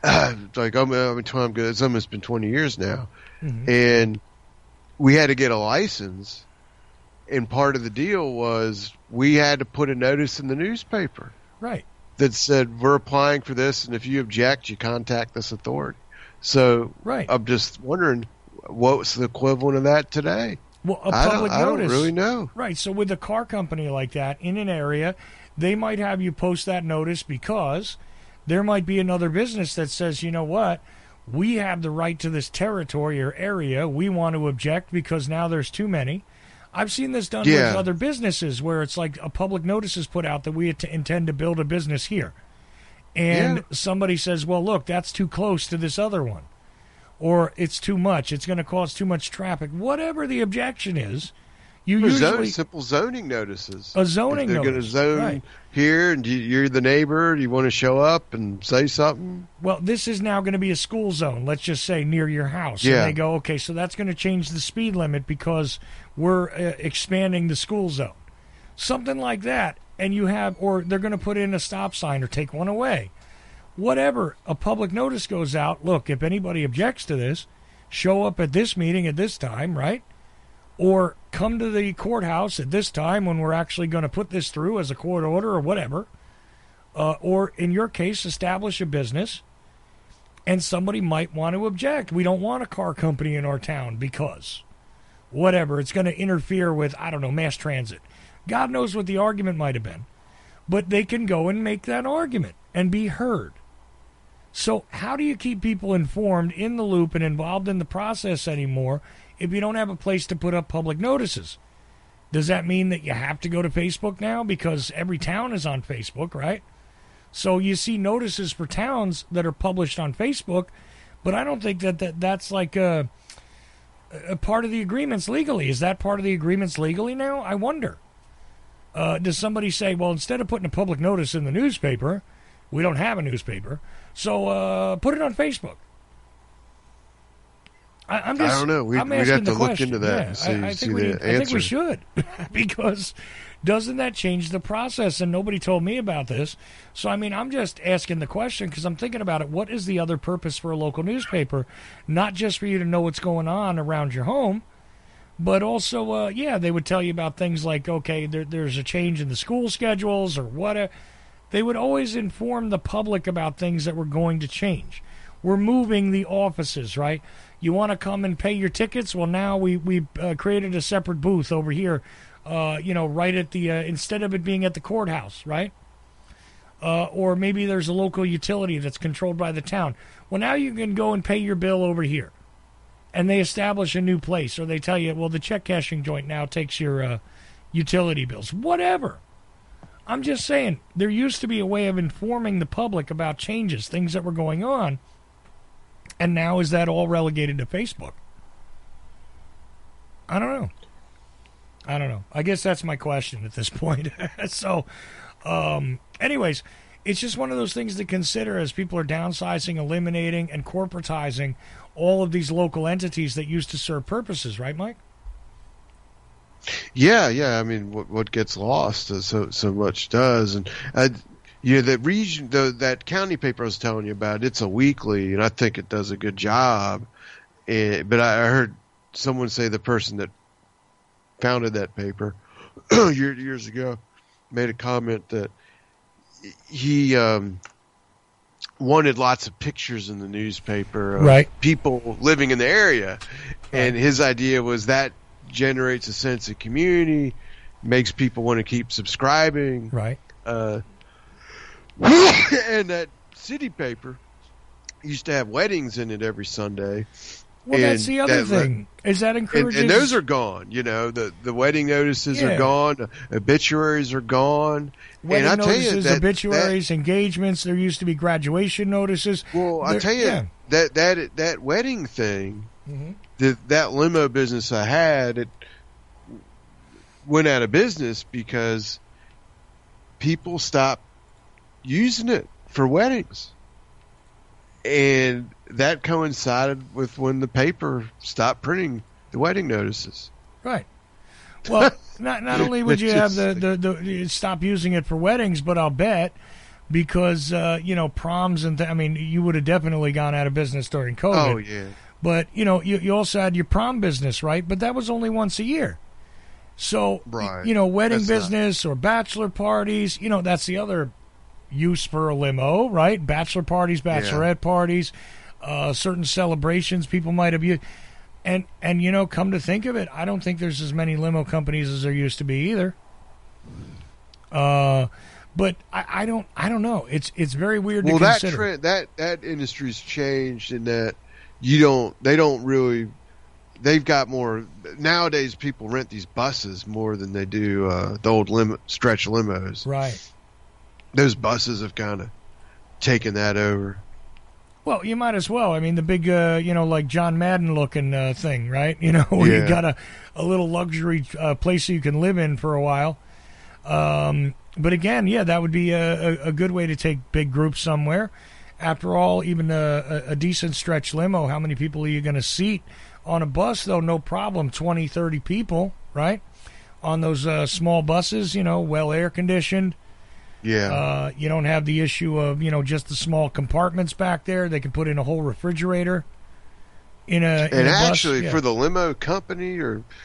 D: It's almost been 20 years now,
C: Mm-hmm.
D: and we had to get a license. And part of the deal was we had to put a notice in the newspaper,
C: right,
D: that said we're applying for this, and if you object, you contact this authority. So,
C: right.
D: I'm just wondering what's the equivalent of that today.
C: Well, a public notice.
D: I don't really know.
C: Right. So with a car company like that in an area, they might have you post that notice because there might be another business that says, you know what, we have the right to this territory or area. We want to object because now there's too many. I've seen this done with other businesses where it's like a public notice is put out that we intend to build a business here. And somebody says, well, look, that's too close to this other one. Or it's too much. It's going to cause too much traffic. Whatever the objection is, you usually...
D: simple zoning notices.
C: A zoning
D: notice. They're going to zone here, and you're the neighbor. Do you want to show up and say something?
C: Well, this is now going to be a school zone, let's just say, near your house.
D: Yeah.
C: And they go, okay, so that's going to change the speed limit because we're expanding the school zone. Something like that. And you have, or they're going to put in a stop sign or take one away. Whatever, a public notice goes out. Look, if anybody objects to this, show up at this meeting at this time, right? Or come to the courthouse at this time when we're actually going to put this through as a court order or whatever. Or in your case, establish a business. And somebody might want to object. We don't want a car company in our town because whatever. It's going to interfere with, I don't know, mass transit. God knows what the argument might have been. But they can go and make that argument and be heard. So how do you keep people informed, in the loop, and involved in the process anymore if you don't have a place to put up public notices? Does that mean that you have to go to Facebook now? Because every town is on Facebook, right? So you see notices for towns that are published on Facebook, but I don't think that's like a part of the agreements legally. Is that part of the agreements legally now? I wonder. Does somebody say, well, instead of putting a public notice in the newspaper, we don't have a newspaper, so put it on Facebook? I'm just,
D: I don't know. We'd
C: I'm
D: have
C: asking
D: to
C: the
D: look
C: question.
D: into that
C: Yeah,
D: and see,
C: I
D: see
C: think
D: the
C: I think we
D: answer.
C: should, because doesn't that change the process? And nobody told me about this. So, I mean, I'm just asking the question because I'm thinking about it. What is the other purpose for a local newspaper? Not just for you to know what's going on around your home, but also, they would tell you about things like, okay, there's a change in the school schedules or whatever. They would always inform the public about things that were going to change. We're moving the offices, right? You want to come and pay your tickets? Well, now we created a separate booth over here, right at the, instead of it being at the courthouse, right? Or maybe there's a local utility that's controlled by the town. Well, now you can go and pay your bill over here. And they establish a new place, or they tell you, well, the check cashing joint now takes your utility bills. Whatever. I'm just saying, there used to be a way of informing the public about changes, things that were going on. And now is that all relegated to Facebook? I don't know. I guess that's my question at this point. So, anyways, it's just one of those things to consider as people are downsizing, eliminating, and corporatizing all of these local entities that used to serve purposes, right, Mike?
D: Yeah. I mean, what gets lost is so much does, and the region, that county paper I was telling you about, it's a weekly, and I think it does a good job. But I heard someone say the person that founded that paper years ago made a comment that he wanted lots of pictures in the newspaper of people living in the area, and his idea was that generates a sense of community, makes people want to keep subscribing.
C: Right.
D: And that city paper used to have weddings in it every Sunday.
C: Well, that's the other thing. Is that encourages?
D: And those are gone. The wedding notices are gone. Obituaries are gone.
C: Wedding
D: and I
C: notices,
D: tell you,
C: obituaries, engagements. There used to be graduation notices.
D: Well, I tell you, that wedding thing, that limo business I had, it went out of business because people stopped using it for weddings. And that coincided with when the paper stopped printing the wedding notices.
C: Right. Well, not only would you have the stop using it for weddings, but I'll bet because proms and you would have definitely gone out of business during COVID.
D: Oh yeah.
C: But you also had your prom business, right? But that was only once a year. So wedding business or bachelor parties, that's the other use for a limo, right? Bachelor parties, bachelorette parties, certain celebrations people might have used. And come to think of it, I don't think there's as many limo companies as there used to be either. But I don't know. It's very weird to consider.
D: Well, that industry's changed in that they've got more nowadays. People rent these buses more than they do the old stretch limos.
C: Right.
D: Those buses have kind of taken that over.
C: Well, you might as well. I mean, the big, like John Madden looking thing, right? Where you got a little luxury place you can live in for a while. But again, that would be a good way to take big groups somewhere. After all, even a decent stretch limo, how many people are you going to seat on a bus, though? No problem, 20, 30 people, right? On those small buses, well air-conditioned.
D: Yeah.
C: You don't have the issue of, just the small compartments back there. They can put in a whole refrigerator in a
D: actually,
C: bus.
D: For the limo company,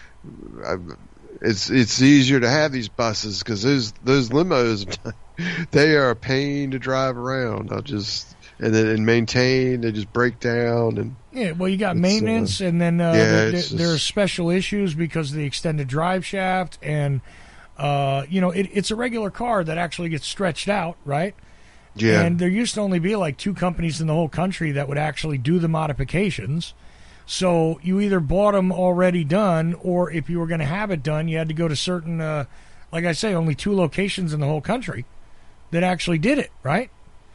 D: it's easier to have these buses because those limos, they are a pain to drive around. And maintain. They just break down
C: well, you got maintenance, and then there are special issues because of the extended drive shaft, and it's a regular car that actually gets stretched out, right?
D: Yeah.
C: And there used to only be like 2 companies in the whole country that would actually do the modifications. So you either bought them already done, or if you were going to have it done, you had to go to certain, like I say, only 2 locations in the whole country that actually did it, right?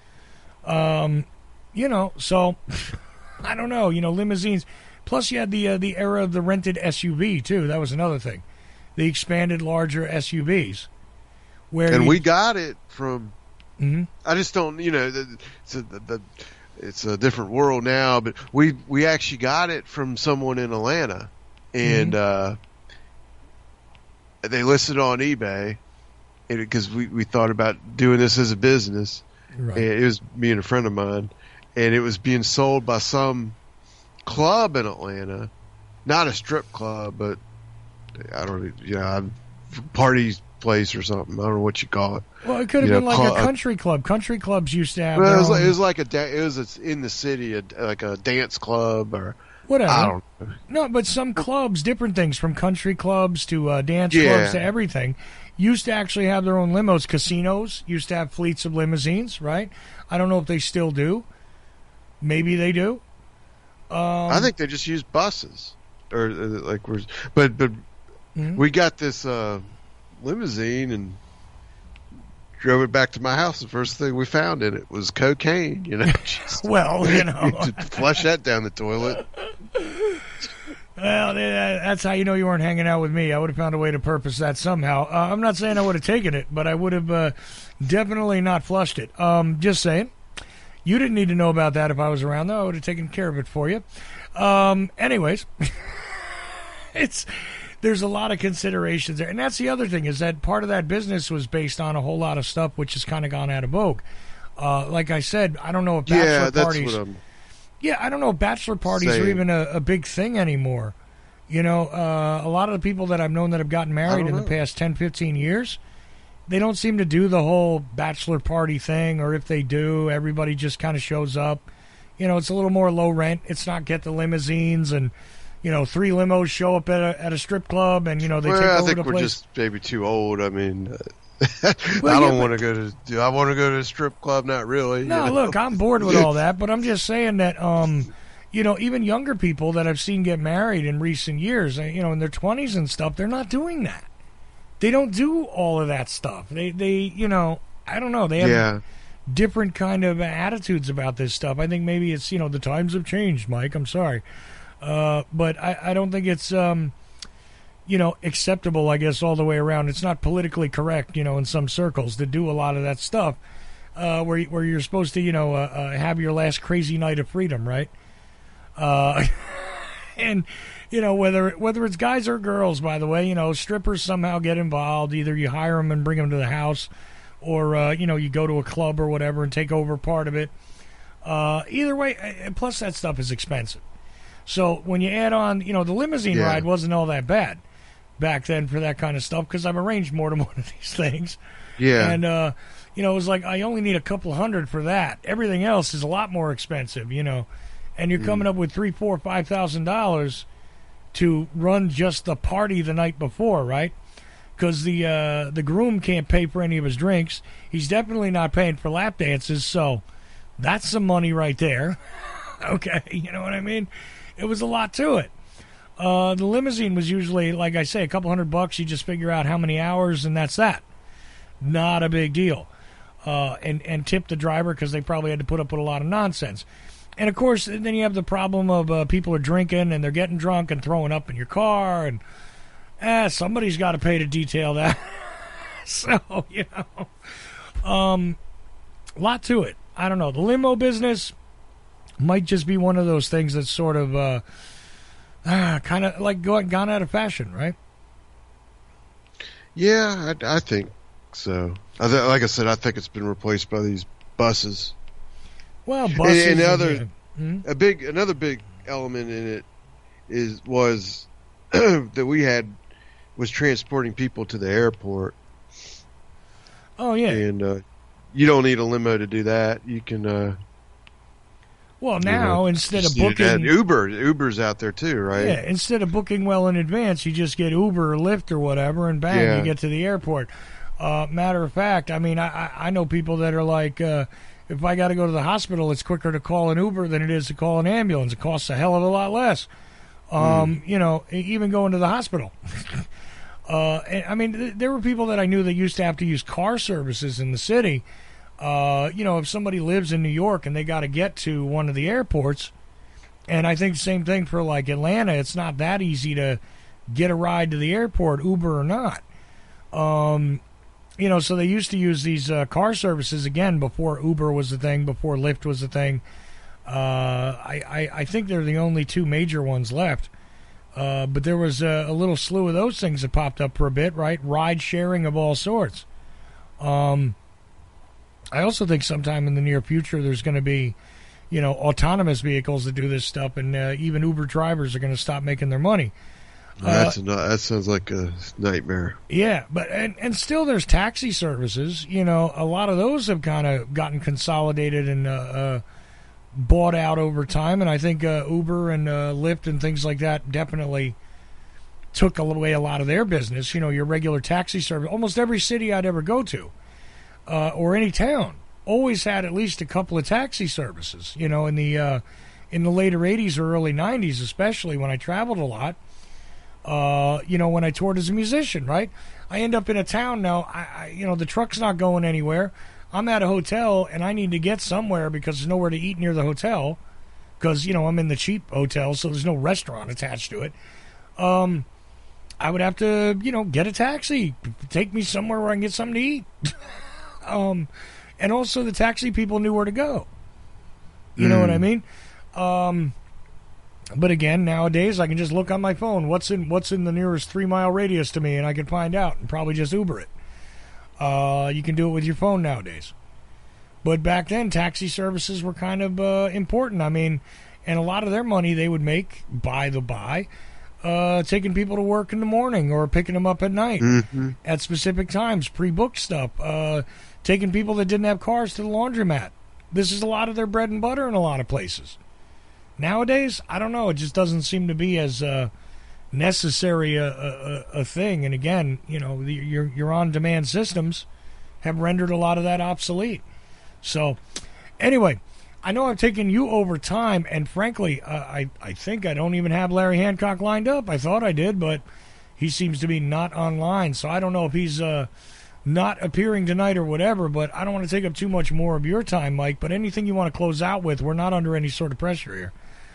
C: So I don't know, limousines. Plus you had the era of the rented SUV too. That was another thing. The expanded larger SUVs. We
D: got it from, I just don't, it's a different world now. But we actually got it from someone in Atlanta, and they listed on eBay, because we thought about doing this as a business.
C: Right.
D: And it was me and a friend of mine, and it was being sold by some club in Atlanta, not a strip club, but I don't, party place or something. I don't know what you call it.
C: Well, it could have been like a country club. Country clubs used to have.
D: Well, it was like in the city, like a dance club or
C: whatever.
D: I don't know.
C: No, but some clubs, different things, from country clubs to dance clubs to everything, used to actually have their own limos. Casinos used to have fleets of limousines, right? I don't know if they still do. Maybe they do.
D: I think they just use buses, or but we got this limousine and drove it back to my house. The first thing we found in it was cocaine.
C: Well,
D: flush that down the toilet.
C: Well, that's how you know you weren't hanging out with me. I would have found a way to purpose that somehow. I'm not saying I would have taken it, but I would have definitely not flushed it. Just saying. You didn't need to know about that if I was around, though. I would have taken care of it for you. Anyways, there's a lot of considerations there. And that's the other thing, is that part of that business was based on a whole lot of stuff which has kind of gone out of vogue. Like I said, I don't know if bachelor parties... I don't know if bachelor parties are even a big thing anymore. A lot of the people that I've known that have gotten married in the past 10, 15 years, they don't seem to do the whole bachelor party thing, or if they do, everybody just kind of shows up. It's a little more low rent. It's not get the limousines and, 3 limos show up at a strip club and, they take over the place.
D: I think we're just maybe too old. I mean... I want to go to a strip club. Not really.
C: No, look, I'm bored with all that, but I'm just saying that, even younger people that I've seen get married in recent years, in their 20s and stuff, they're not doing that. They don't do all of that stuff. They I don't know. They have different kind of attitudes about this stuff. I think maybe it's, the times have changed, Mike. I'm sorry. But I don't think it's, acceptable, I guess, all the way around. It's not politically correct, in some circles to do a lot of that stuff where you're supposed to, have your last crazy night of freedom, right? And, whether it's guys or girls, by the way, strippers somehow get involved. Either you hire them and bring them to the house, or, you go to a club or whatever and take over part of it. Either way, plus that stuff is expensive. So when you add on, the limousine ride wasn't all that bad back then for that kind of stuff, because I've arranged more than one of these things.
D: Yeah.
C: And, it was like, I only need a couple $100 for that. Everything else is a lot more expensive, and you're coming up with $3,000, $4,000, $5,000 to run just the party the night before, right? Because the groom can't pay for any of his drinks. He's definitely not paying for lap dances, so that's some money right there. Okay, you know what I mean? It was a lot to it. The limousine was usually, like I say, a couple $100. You just figure out how many hours, and that's that. Not a big deal. And tip the driver, because they probably had to put up with a lot of nonsense. And, of course, then you have the problem of people are drinking, and they're getting drunk and throwing up in your car, and somebody's got to pay to detail that. So, a lot to it. I don't know. The limo business might just be one of those things that's sort of kind of like gone out of fashion, right?
D: Yeah, I think so. Like I said, I think it's been replaced by these buses.
C: Well, buses.
D: And another big element in it was that we had was transporting people to the airport.
C: Oh yeah,
D: and you don't need a limo to do that. You can.
C: Well, now instead of booking
D: Uber's out there too, right?
C: Yeah, instead of booking well in advance, you just get Uber or Lyft or whatever, and bang, you get to the airport. Matter of fact, I mean, I know people that are like, if I got to go to the hospital, it's quicker to call an Uber than it is to call an ambulance. It costs a hell of a lot less. Even going to the hospital. I mean, there were people that I knew that used to have to use car services in the city. If somebody lives in New York and they got to get to one of the airports, and I think the same thing for like Atlanta, it's not that easy to get a ride to the airport, Uber or not. So they used to use these car services again before Uber was a thing, before Lyft was a thing. I think they're the only two major ones left. But there was a little slew of those things that popped up for a bit, right? Ride sharing of all sorts. I also think sometime in the near future there's going to be, autonomous vehicles that do this stuff, and even Uber drivers are going to stop making their money.
D: That sounds like a nightmare.
C: Yeah, but and still there's taxi services. A lot of those have kind of gotten consolidated and bought out over time, and I think Uber and Lyft and things like that definitely took away a lot of their business. Your regular taxi service, almost every city I'd ever go to, or any town, always had at least a couple of taxi services. In the later '80s or early '90s, especially when I traveled a lot. When I toured as a musician, right? I end up in a town now. The truck's not going anywhere. I'm at a hotel and I need to get somewhere because there's nowhere to eat near the hotel because, I'm in the cheap hotel, so there's no restaurant attached to it. I would have to, get a taxi, take me somewhere where I can get something to eat. And also the taxi people knew where to go. You know what I mean? But again, nowadays I can just look on my phone what's in the nearest 3-mile radius to me, and I can find out and probably just Uber it. You can do it with your phone nowadays. But back then, taxi services were kind of important. I mean, and a lot of their money they would make, by the by, taking people to work in the morning or picking them up at night at specific times, pre-booked stuff, taking people that didn't have cars to the laundromat. This is a lot of their bread and butter in a lot of places. Nowadays, I don't know. It just doesn't seem to be as necessary a thing. And again, your on-demand systems have rendered a lot of that obsolete. So, anyway, I know I've taken you over time, and frankly, I think I don't even have Larry Hancock lined up. I thought I did, but he seems to be not online. So I don't know if he's not appearing tonight or whatever, but I don't want to take up too much more of your time, Mike. But anything you want to close out with, we're not under any sort of pressure here.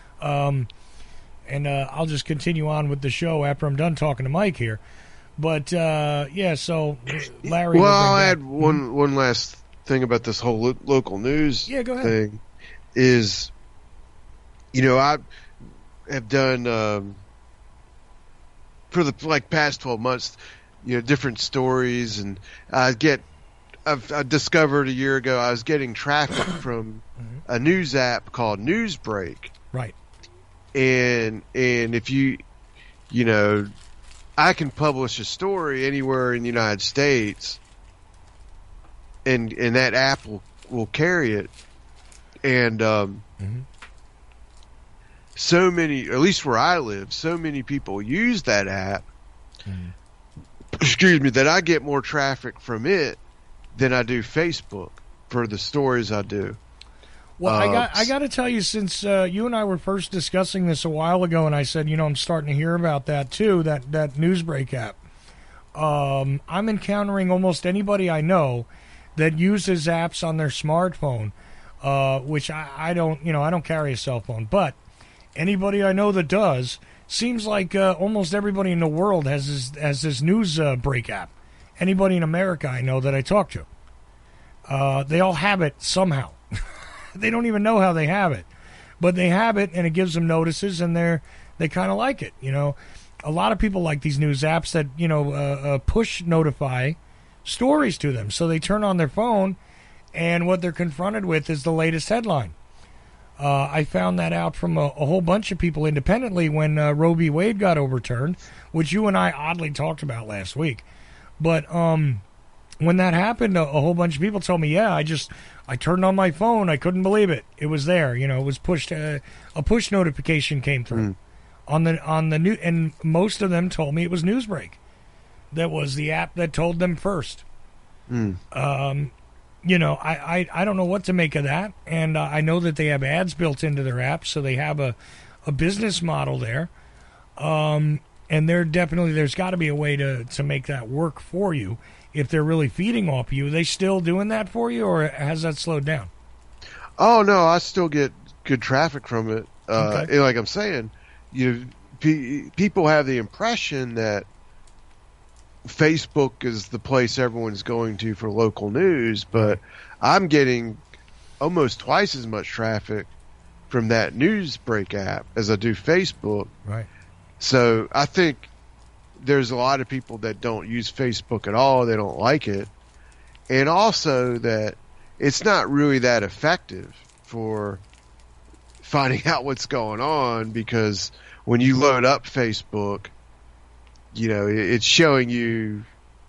C: And I'll just continue on with the show after I'm done talking to Mike here. But, so Larry...
D: Well, I'll add one last thing about this whole local news
C: go ahead.
D: thing is, I have done, for the past 12 months, different stories, and I've discovered a year ago I was getting traffic from a news app called Newsbreak.
C: Right.
D: And if I can publish a story anywhere in the United States, and that app will carry it. And so many, at least where I live, so many people use that app. Excuse me, that I get more traffic from it than I do Facebook for the stories I do.
C: Well, I got to tell you, since you and I were first discussing this a while ago, and I said, I'm starting to hear about that too, that Newsbreak app. I'm encountering almost anybody I know that uses apps on their smartphone, which I don't, I don't carry a cell phone, but anybody I know that does, seems like almost everybody in the world has this Newsbreak app. Anybody in America I know that I talk to, they all have it somehow. They don't even know how they have it, but they have it, and it gives them notices, and they kind of like it. A lot of people like these news apps that push notify stories to them, so they turn on their phone, and what they're confronted with is the latest headline. I found that out from a whole bunch of people independently when Roe v. Wade got overturned, which you and I oddly talked about last week. But when that happened, a whole bunch of people told me, yeah, I turned on my phone. I couldn't believe it. It was there. It was pushed. A push notification came through on the new, and most of them told me it was Newsbreak. That was the app that told them first. I don't know what to make of that, and I know that they have ads built into their app, so they have a business model there. And there's got to be a way to make that work for you. If they're really feeding off you, are they still doing that for you, or has that slowed down?
D: Oh no, I still get good traffic from it.
C: Okay.
D: And like I'm saying, people have the impression that Facebook is the place everyone's going to for local news, but I'm getting almost twice as much traffic from that Newsbreak app as I do Facebook.
C: Right.
D: So I think there's a lot of people that don't use Facebook at all. They don't like it. And also that it's not really that effective for finding out what's going on, because when you load up Facebook, you know, it's showing you,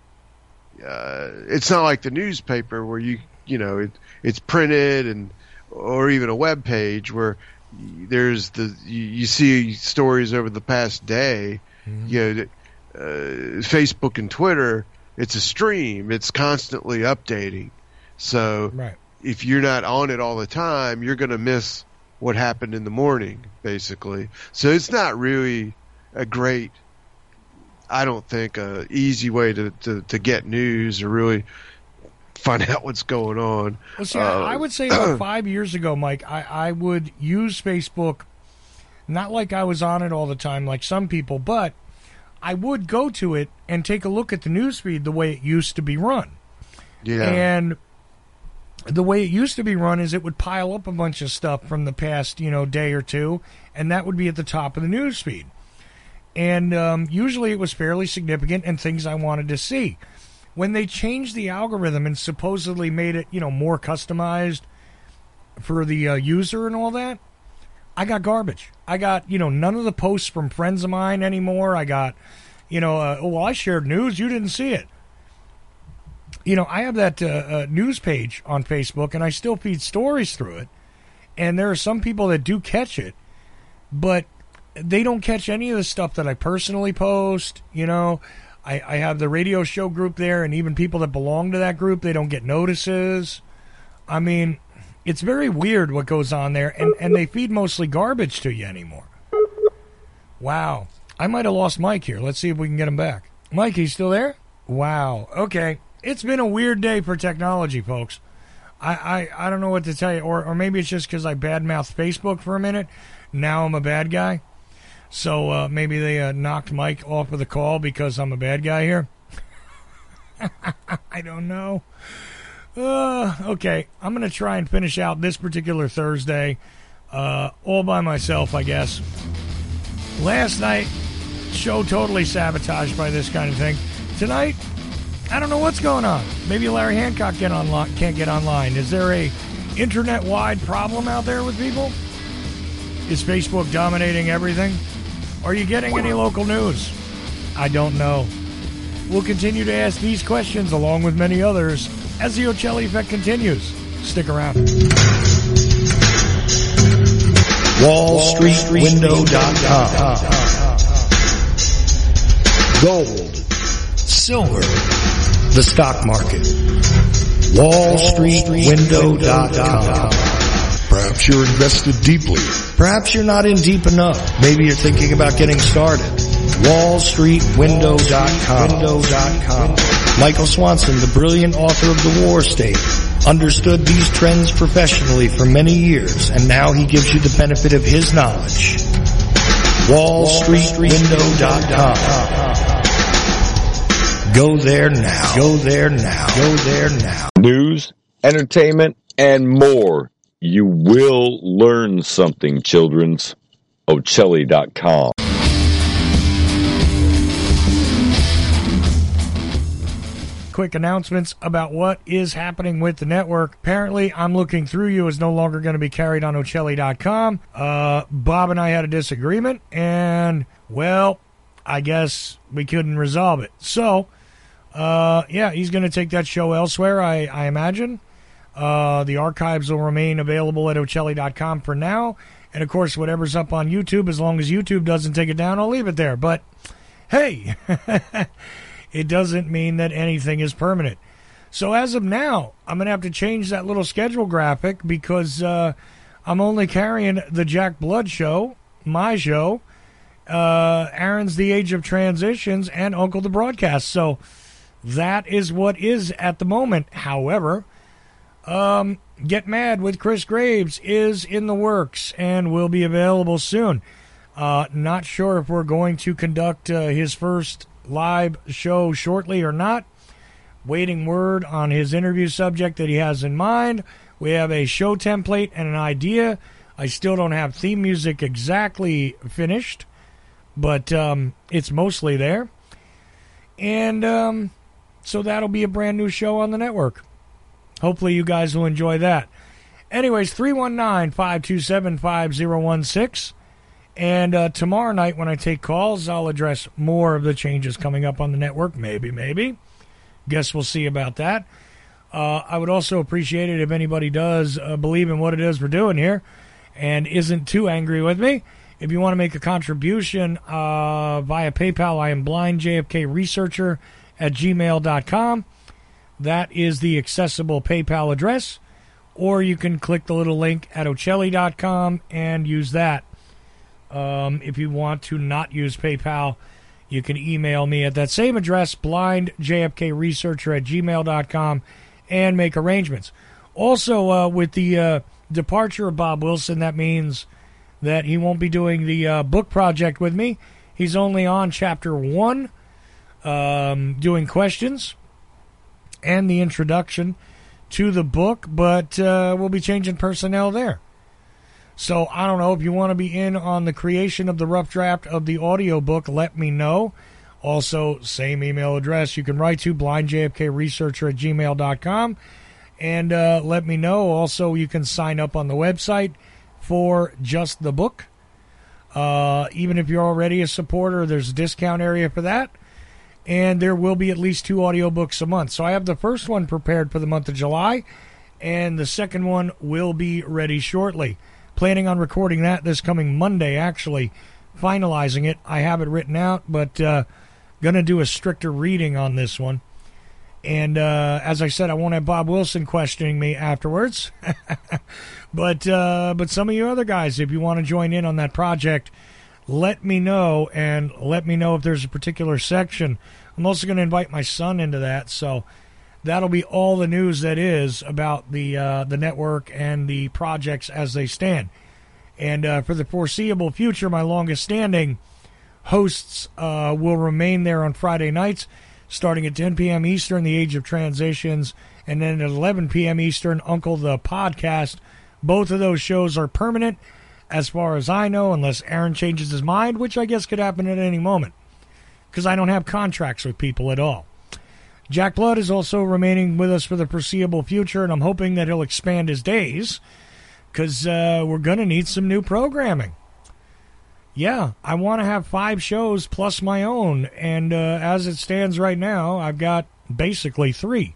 D: it's not like the newspaper where you know, it's printed and, or even a web page where there's you see stories over the past day.
C: Mm-hmm.
D: You know, Facebook and Twitter, it's a stream. It's constantly updating. So
C: Right.
D: if you're not on it all the time, you're going to miss what happened in the morning, basically. So it's not really a great, I don't think, a easy way to get news or really find out what's going on.
C: Well, see, I would say about 5 years ago, Mike, I would use Facebook, not like I was on it all the time like some people, but I would go to it and take a look at the newsfeed the way it used to be run.
D: Yeah.
C: And the way it used to be run is it would pile up a bunch of stuff from the past, you know, day or two, and that would be at the top of the newsfeed. And usually it was fairly significant and things I wanted to see. When they changed the algorithm and supposedly made it, you know, more customized for the user and all that, I got garbage. I got, you know, none of the posts from friends of mine anymore. I got, you know, well, I shared news. You didn't see it. You know, I have that news page on Facebook, and I still feed stories through it. And there are some people that do catch it, but they don't catch any of the stuff that I personally post. You know, I have the radio show group there, and even people that belong to that group, they don't get notices. I mean, it's very weird what goes on there, and they feed mostly garbage to you anymore. Wow. I might have lost Mike here. Let's see if we can get him back. Mike, he's still there? Wow. Okay. It's been a weird day for technology, folks. I don't know what to tell you. Or maybe it's just because I badmouthed Facebook for a minute. Now I'm a bad guy. So maybe they knocked Mike off of the call because I'm a bad guy here. I don't know. Okay, I'm going to try and finish out this particular Thursday all by myself, I guess. Last night, show totally sabotaged by this kind of thing. Tonight, I don't know what's going on. Maybe Larry Hancock can't get online. Is there a internet-wide problem out there with people? Is Facebook dominating everything? Are you getting any local news? I don't know. We'll continue to ask these questions along with many others as the Ocelli Effect continues. Stick around.
E: WallStreetWindow.com. Gold, silver, the stock market. WallStreetWindow.com.
A: Perhaps you're invested deeply.
E: Perhaps you're not in deep enough. Maybe you're thinking about getting started. WallStreetWindow.com. Michael Swanson, the brilliant author of The War State, understood these trends professionally for many years, and now he gives you the benefit of his knowledge. WallStreetWindow.com. Go there now. Go there now. Go there now.
F: News, entertainment, and more. You will learn something, children's. Ocelli.com.
C: Quick announcements about what is happening with the network. Apparently, I'm Looking Through You is no longer going to be carried on Ocelli.com. Bob and I had a disagreement, and, well, I guess we couldn't resolve it. So, yeah, he's going to take that show elsewhere, I imagine. The archives will remain available at Ocelli.com for now. And, of course, whatever's up on YouTube, as long as YouTube doesn't take it down, I'll leave it there. But, hey, it doesn't mean that anything is permanent. So as of now, I'm going to have to change that little schedule graphic because I'm only carrying the Jack Blood show, my show, Aaron's The Age of Transitions, and Uncle the Broadcast. So that is what is at the moment. However, Get Mad with Chris Graves is in the works and will be available soon. Not sure if we're going to conduct his first live show shortly or not. Waiting word on his interview subject that he has in mind. We have a show template and an idea I still don't have theme music exactly finished, but it's mostly there. And so that'll be a brand new show on the network. Hopefully you guys will enjoy that. Anyways, 319-527-5016. And tomorrow night when I take calls, I'll address more of the changes coming up on the network. Maybe. Guess we'll see about that. I would also appreciate it if anybody does believe in what it is we're doing here and isn't too angry with me. If you want to make a contribution via PayPal, I am blindjfkresearcher@gmail.com. That is the accessible PayPal address. Or you can click the little link at Ocelli.com and use that. If you want to not use PayPal, you can email me at that same address, blindjfkresearcher@gmail.com, and make arrangements. Also, with the departure of Bob Wilson, that means that he won't be doing the book project with me. He's only on Chapter 1, doing questions and the introduction to the book, but we'll be changing personnel there. So I don't know if you want to be in on the creation of the rough draft of the audiobook, let me know. Also, same email address. You can write to blindjfkresearcher@gmail.com and let me know. Also, you can sign up on the website for just the book. Even if you're already a supporter, there's a discount area for that. And there will be at least 2 audiobooks a month. So I have the first one prepared for the month of July, and the second one will be ready shortly. Planning on recording that this coming Monday, actually, finalizing it. I have it written out, but going to do a stricter reading on this one. And as I said, I won't have Bob Wilson questioning me afterwards. But some of you other guys, if you want to join in on that project, let me know, and let me know if there's a particular section. I'm also going to invite my son into that, so that'll be all the news that is about the network and the projects as they stand. And for the foreseeable future, my longest-standing hosts will remain there on Friday nights, starting at 10 p.m. Eastern, The Age of Transitions, and then at 11 p.m. Eastern, Uncle the Podcast. Both of those shows are permanent, as far as I know, unless Aaron changes his mind, which I guess could happen at any moment, because I don't have contracts with people at all. Jack Blood is also remaining with us for the foreseeable future, and I'm hoping that he'll expand his days, because we're going to need some new programming. Yeah, I want to have 5 shows plus my own, and as it stands right now, I've got basically 3.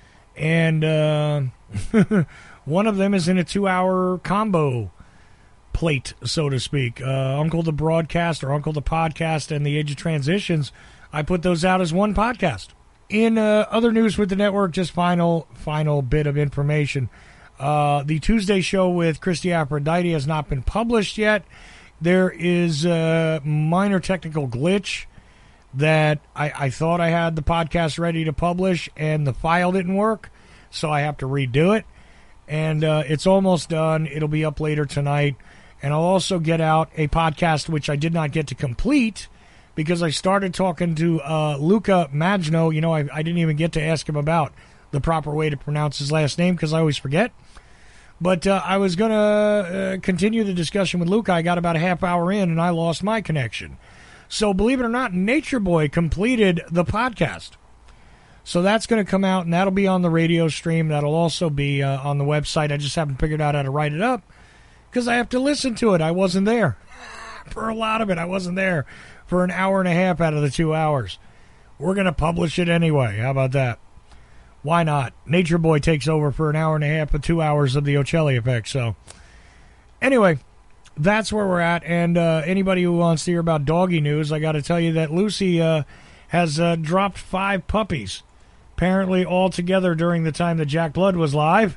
C: And one of them is in a 2-hour combo plate, so to speak. Uncle the Broadcast, or Uncle the Podcast, and The Age of Transitions, I put those out as one podcast. In other news with the network, just final bit of information. The Tuesday show with Christy Aphrodite has not been published yet. There is a minor technical glitch that I thought I had the podcast ready to publish, and the file didn't work, so I have to redo it. And it's almost done. It'll be up later tonight. And I'll also get out a podcast which I did not get to complete because I started talking to Luca Magno. You know, I didn't even get to ask him about the proper way to pronounce his last name because I always forget. But I was going to continue the discussion with Luca. I got about a half hour in, and I lost my connection. So believe it or not, Nature Boy completed the podcast. So that's going to come out, and that'll be on the radio stream. That'll also be on the website. I just haven't figured out how to write it up because I have to listen to it. I wasn't there for a lot of it. I wasn't there for an hour and a half out of the 2 hours. We're going to publish it anyway. How about that? Why not? Nature Boy takes over for an hour and a half of 2 hours of the Ocelli Effect. So anyway, that's where we're at. And anybody who wants to hear about doggy news, I got to tell you that Lucy has dropped 5 puppies. Apparently all together during the time that Jack Blood was live.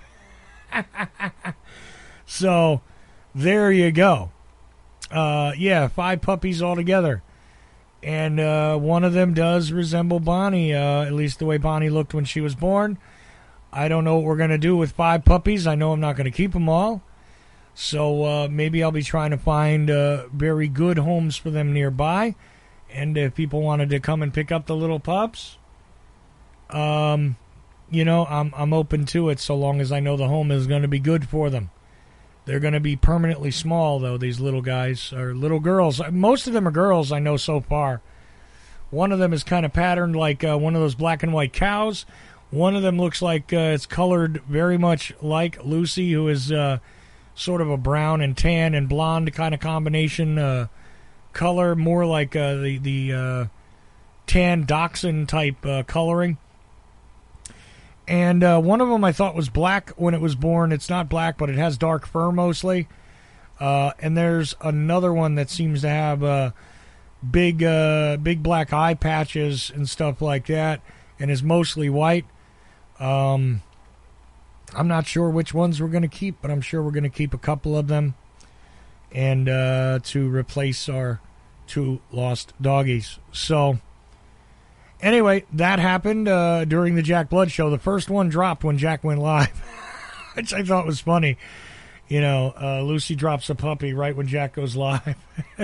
C: So there you go. 5 puppies all together. And one of them does resemble Bonnie, at least the way Bonnie looked when she was born. I don't know what we're going to do with 5 puppies. I know I'm not going to keep them all. So maybe I'll be trying to find very good homes for them nearby. And if people wanted to come and pick up the little pups, I'm open to it so long as I know the home is going to be good for them. They're going to be permanently small, though, these little guys, or little girls. Most of them are girls, I know so far. One of them is kind of patterned like one of those black and white cows. One of them looks like it's colored very much like Lucy, who is sort of a brown and tan and blonde kind of combination color, more like the tan dachshund type coloring. And one of them I thought was black when it was born. It's not black, but it has dark fur mostly. And there's another one that seems to have big black eye patches and stuff like that, and is mostly white. I'm not sure which ones we're going to keep, but I'm sure we're going to keep a couple of them, and to replace our 2 lost doggies. So anyway, that happened during the Jack Blood show. The first one dropped when Jack went live, which I thought was funny. You know, Lucy drops a puppy right when Jack goes live.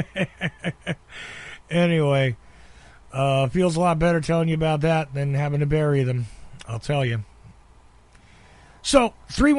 C: Anyway, feels a lot better telling you about that than having to bury them, I'll tell you. So,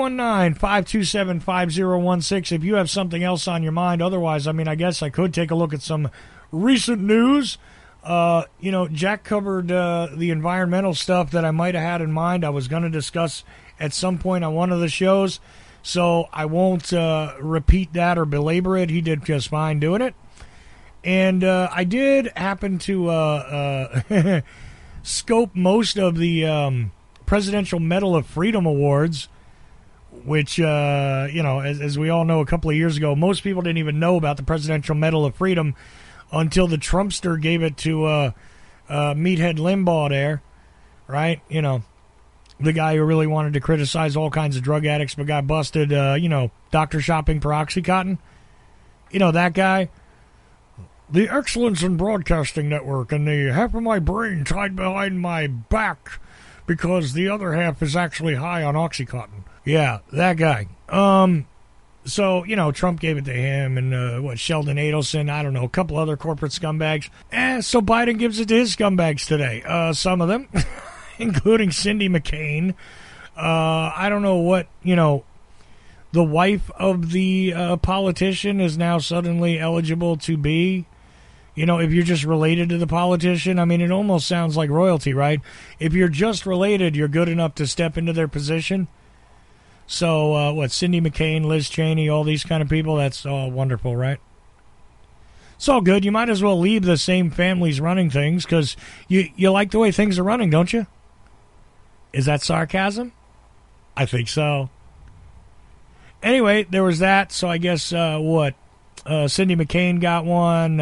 C: 319-527-5016 if you have something else on your mind. Otherwise, I mean, I guess I could take a look at some recent news. You know, Jack covered the environmental stuff that I might have had in mind I was going to discuss at some point on one of the shows. So I won't repeat that or belabor it. He did just fine doing it. And I did happen to scope most of the Presidential Medal of Freedom Awards, which, you know, as we all know, a couple of years ago, most people didn't even know about the Presidential Medal of Freedom until the Trumpster gave it to Meathead Limbaugh there, right? You know, the guy who really wanted to criticize all kinds of drug addicts but got busted, you know, doctor shopping for OxyContin. You know, that guy. The Excellence in Broadcasting Network and the half of my brain tied behind my back because the other half is actually high on OxyContin. Yeah, that guy. So, you know, Trump gave it to him and, Sheldon Adelson, I don't know, a couple other corporate scumbags. So Biden gives it to his scumbags today. Some of them, including Cindy McCain. I don't know what, you know, the wife of the politician is now suddenly eligible to be. You know, if you're just related to the politician, I mean, it almost sounds like royalty, right? If you're just related, you're good enough to step into their position. So, Cindy McCain, Liz Cheney, all these kind of people, that's all wonderful, right? It's all good. You might as well leave the same families running things because you like the way things are running, don't you? Is that sarcasm? I think so. Anyway, there was that. So I guess, Cindy McCain got one.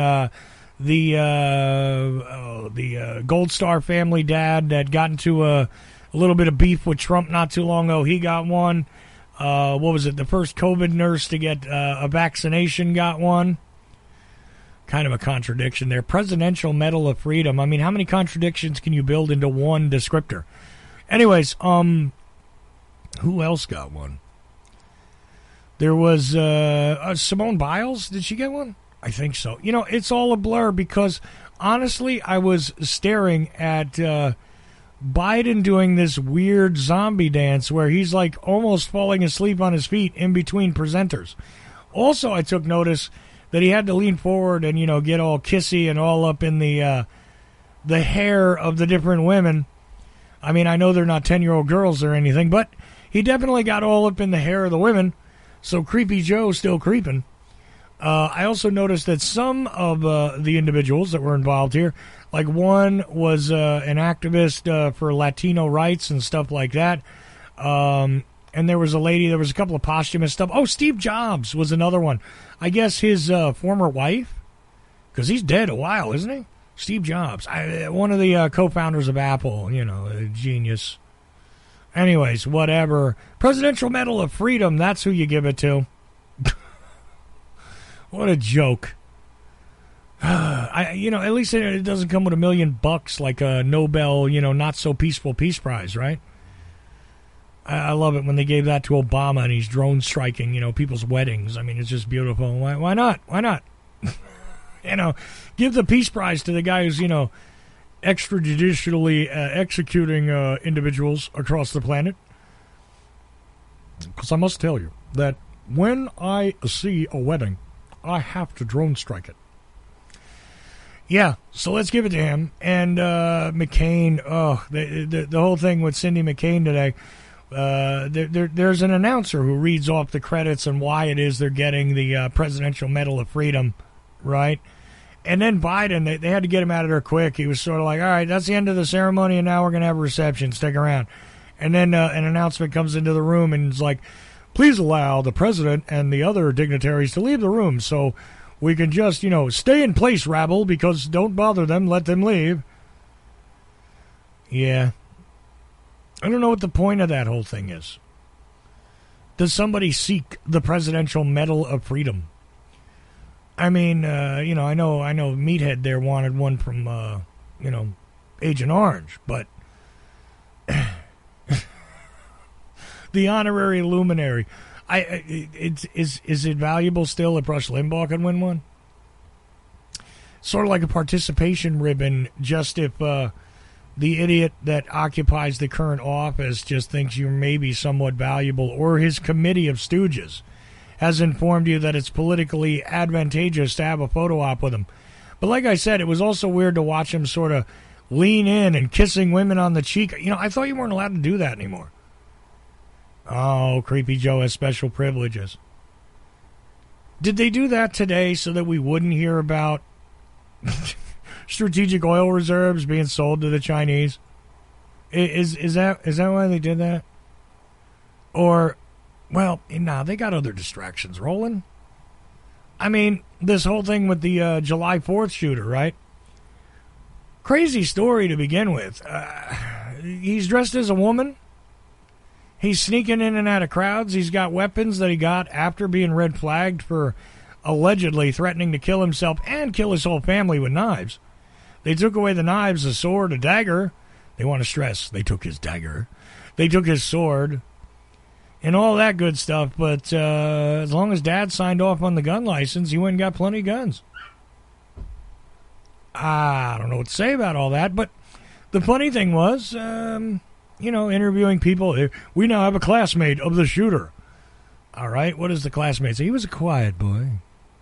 C: The Gold Star family dad that got into a little bit of beef with Trump not too long ago, he got one. What was it? The first COVID nurse to get a vaccination got one. Kind of a contradiction there. Presidential Medal of Freedom. I mean, how many contradictions can you build into one descriptor? Anyways, who else got one? There was Simone Biles. Did she get one? I think so. You know, it's all a blur because, honestly, I was staring at Biden doing this weird zombie dance where he's like almost falling asleep on his feet in between presenters. Also, I took notice that he had to lean forward and, you know, get all kissy and all up in the hair of the different women. I mean, I know they're not 10-year-old girls or anything, but he definitely got all up in the hair of the women. So Creepy Joe's still creeping. I also noticed that some of the individuals that were involved here, like one was an activist for Latino rights and stuff like that. And there was a lady, there was a couple of posthumous stuff. Oh, Steve Jobs was another one. I guess his former wife, because he's dead a while, isn't he? Steve Jobs, one of the co-founders of Apple, you know, a genius. Anyways, whatever. Presidential Medal of Freedom, that's who you give it to. What a joke. At least it doesn't come with $1 million like a Nobel, not so peaceful peace prize, right? I love it when they gave that to Obama and he's drone striking, people's weddings. I mean, it's just beautiful. Why not? Why not? Give the peace prize to the guy who's, extrajudicially executing individuals across the planet. Because I must tell you that when I see a wedding, I have to drone strike it. Yeah, so let's give it to him. And McCain, the whole thing with Cindy McCain today, there's an announcer who reads off the credits and why it is they're getting the Presidential Medal of Freedom, right? And then Biden, they had to get him out of there quick. He was sort of like, all right, that's the end of the ceremony, and now we're going to have a reception. Stick around. And then an announcement comes into the room, and it's like, please allow the president and the other dignitaries to leave the room so we can just, stay in place, rabble, because don't bother them, let them leave. Yeah. I don't know what the point of that whole thing is. Does somebody seek the Presidential Medal of Freedom? I mean, I know Meathead there wanted one from, Agent Orange, but the honorary luminary. Is it valuable still if Rush Limbaugh can win one? Sort of like a participation ribbon, just if the idiot that occupies the current office just thinks you're maybe somewhat valuable, or his committee of stooges has informed you that it's politically advantageous to have a photo op with him. But like I said, it was also weird to watch him sort of lean in and kissing women on the cheek. I thought you weren't allowed to do that anymore. Oh, Creepy Joe has special privileges. Did they do that today so that we wouldn't hear about strategic oil reserves being sold to the Chinese? Is that why they did that? Or, well, they got other distractions rolling. I mean, this whole thing with the July 4th shooter, right? Crazy story to begin with. He's dressed as a woman. He's sneaking in and out of crowds. He's got weapons that he got after being red flagged for allegedly threatening to kill himself and kill his whole family with knives. They took away the knives, a sword, a dagger. They want to stress they took his dagger. They took his sword and all that good stuff. But as long as Dad signed off on the gun license, he went and got plenty of guns. I don't know what to say about all that. But the funny thing was, interviewing people. We now have a classmate of the shooter. All right, what does the classmate say? He was a quiet boy.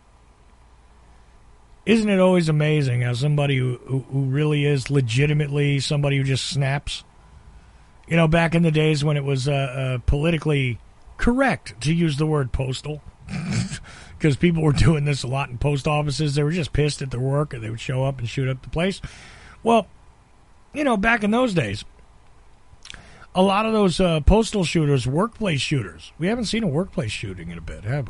C: Isn't it always amazing how somebody who really is legitimately somebody who just snaps? Back in the days when it was politically correct to use the word postal, because people were doing this a lot in post offices. They were just pissed at their work, and they would show up and shoot up the place. Well, back in those days, a lot of those postal shooters, workplace shooters. We haven't seen a workplace shooting in a bit, have we?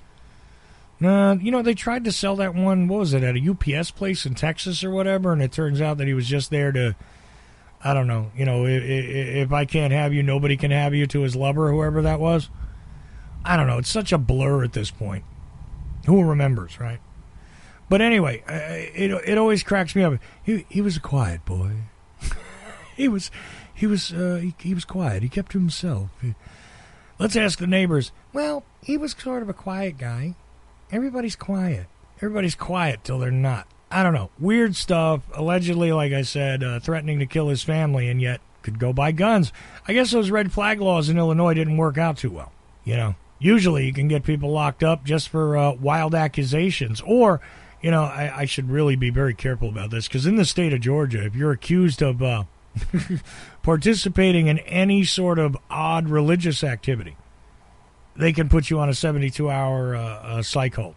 C: They tried to sell that one, what was it, at a UPS place in Texas or whatever, and it turns out that he was just there to, I don't know, if I can't have you, nobody can have you, to his lover, whoever that was. I don't know. It's such a blur at this point. Who remembers, right? But anyway, it always cracks me up. He was a quiet boy. He was quiet. He kept to himself. Let's ask the neighbors. Well, he was sort of a quiet guy. Everybody's quiet. Everybody's quiet till they're not. I don't know. Weird stuff. Allegedly, like I said, threatening to kill his family, and yet could go buy guns. I guess those red flag laws in Illinois didn't work out too well. Usually you can get people locked up just for wild accusations. Or, I should really be very careful about this, because in the state of Georgia, if you're accused of participating in any sort of odd religious activity, they can put you on a 72-hour psych hold.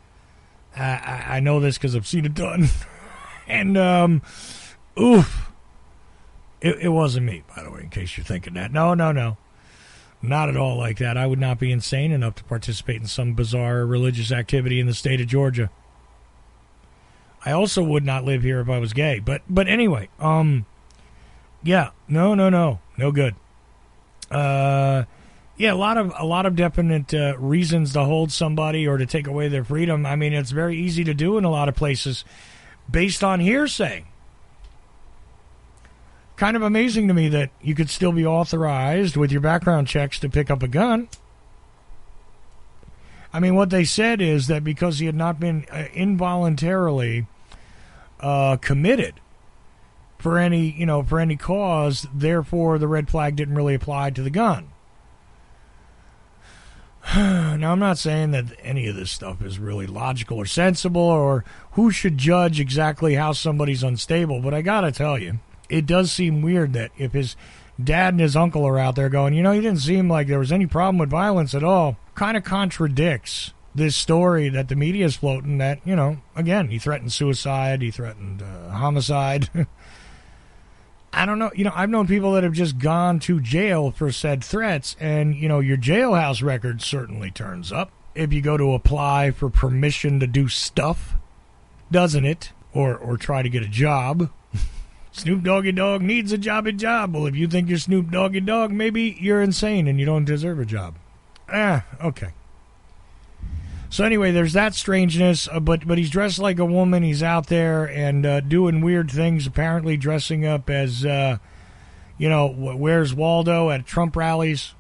C: I know this because I've seen it done. And, it wasn't me, by the way, in case you're thinking that. No. Not at all like that. I would not be insane enough to participate in some bizarre religious activity in the state of Georgia. I also would not live here if I was gay. But anyway, yeah, no good. Yeah, a lot of definite reasons to hold somebody or to take away their freedom. I mean, it's very easy to do in a lot of places based on hearsay. Kind of amazing to me that you could still be authorized with your background checks to pick up a gun. I mean, what they said is that because he had not been involuntarily committed for any cause, therefore the red flag didn't really apply to the gun. Now, I'm not saying that any of this stuff is really logical or sensible or who should judge exactly how somebody's unstable, but I gotta tell you, it does seem weird that if his dad and his uncle are out there going, he didn't seem like there was any problem with violence at all, kind of contradicts this story that the media is floating that, again, he threatened suicide, he threatened homicide. I don't know. I've known people that have just gone to jail for said threats, and, your jailhouse record certainly turns up if you go to apply for permission to do stuff, doesn't it? Or try to get a job. Snoop Doggy Dogg needs a job. Well, if you think you're Snoop Doggy Dogg, maybe you're insane and you don't deserve a job. Okay. So anyway, there's that strangeness, but he's dressed like a woman. He's out there and doing weird things, apparently dressing up as, Where's Waldo at Trump rallies.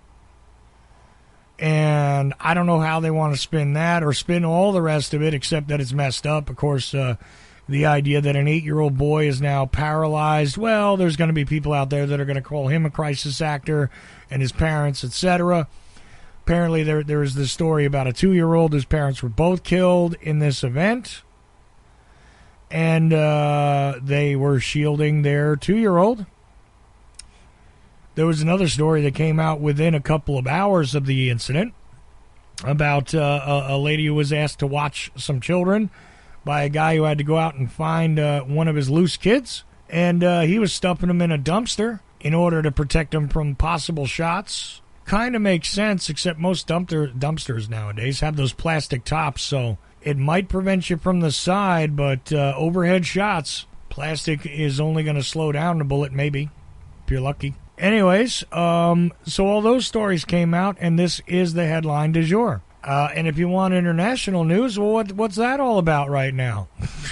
C: And I don't know how they want to spin that or spin all the rest of it, except that it's messed up. Of course, the idea that an 8-year-old boy is now paralyzed, well, there's going to be people out there that are going to call him a crisis actor and his parents, etc. Apparently, there is this story about a 2-year-old whose parents were both killed in this event, and they were shielding their 2-year-old. There was another story that came out within a couple of hours of the incident about a lady who was asked to watch some children by a guy who had to go out and find one of his loose kids, and he was stuffing them in a dumpster in order to protect them from possible shots. Kind of makes sense, except most dumpsters nowadays have those plastic tops, so it might prevent you from the side, but overhead shots, plastic is only going to slow down the bullet, maybe, if you're lucky. Anyways, so all those stories came out, and this is the headline du jour. And if you want international news, well, what's that all about right now?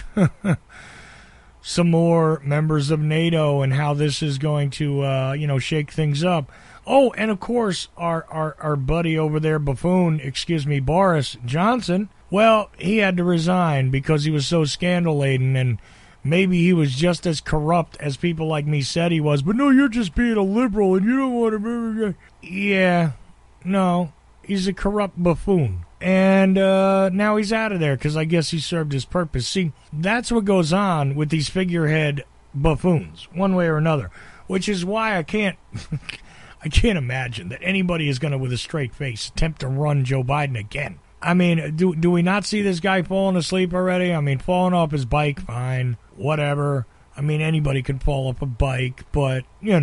C: Some more members of NATO and how this is going to, shake things up. Oh, and of course, our buddy over there, Boris Johnson, well, he had to resign because he was so scandal-laden, and maybe he was just as corrupt as people like me said he was. But no, you're just being a liberal, and you don't want to... Yeah, no, he's a corrupt buffoon. And now he's out of there because I guess he served his purpose. See, that's what goes on with these figurehead buffoons, one way or another, which is why I can't... I can't imagine that anybody is going to, with a straight face, attempt to run Joe Biden again. I mean, do we not see this guy falling asleep already? I mean, falling off his bike, fine, whatever. I mean, anybody can fall off a bike, but,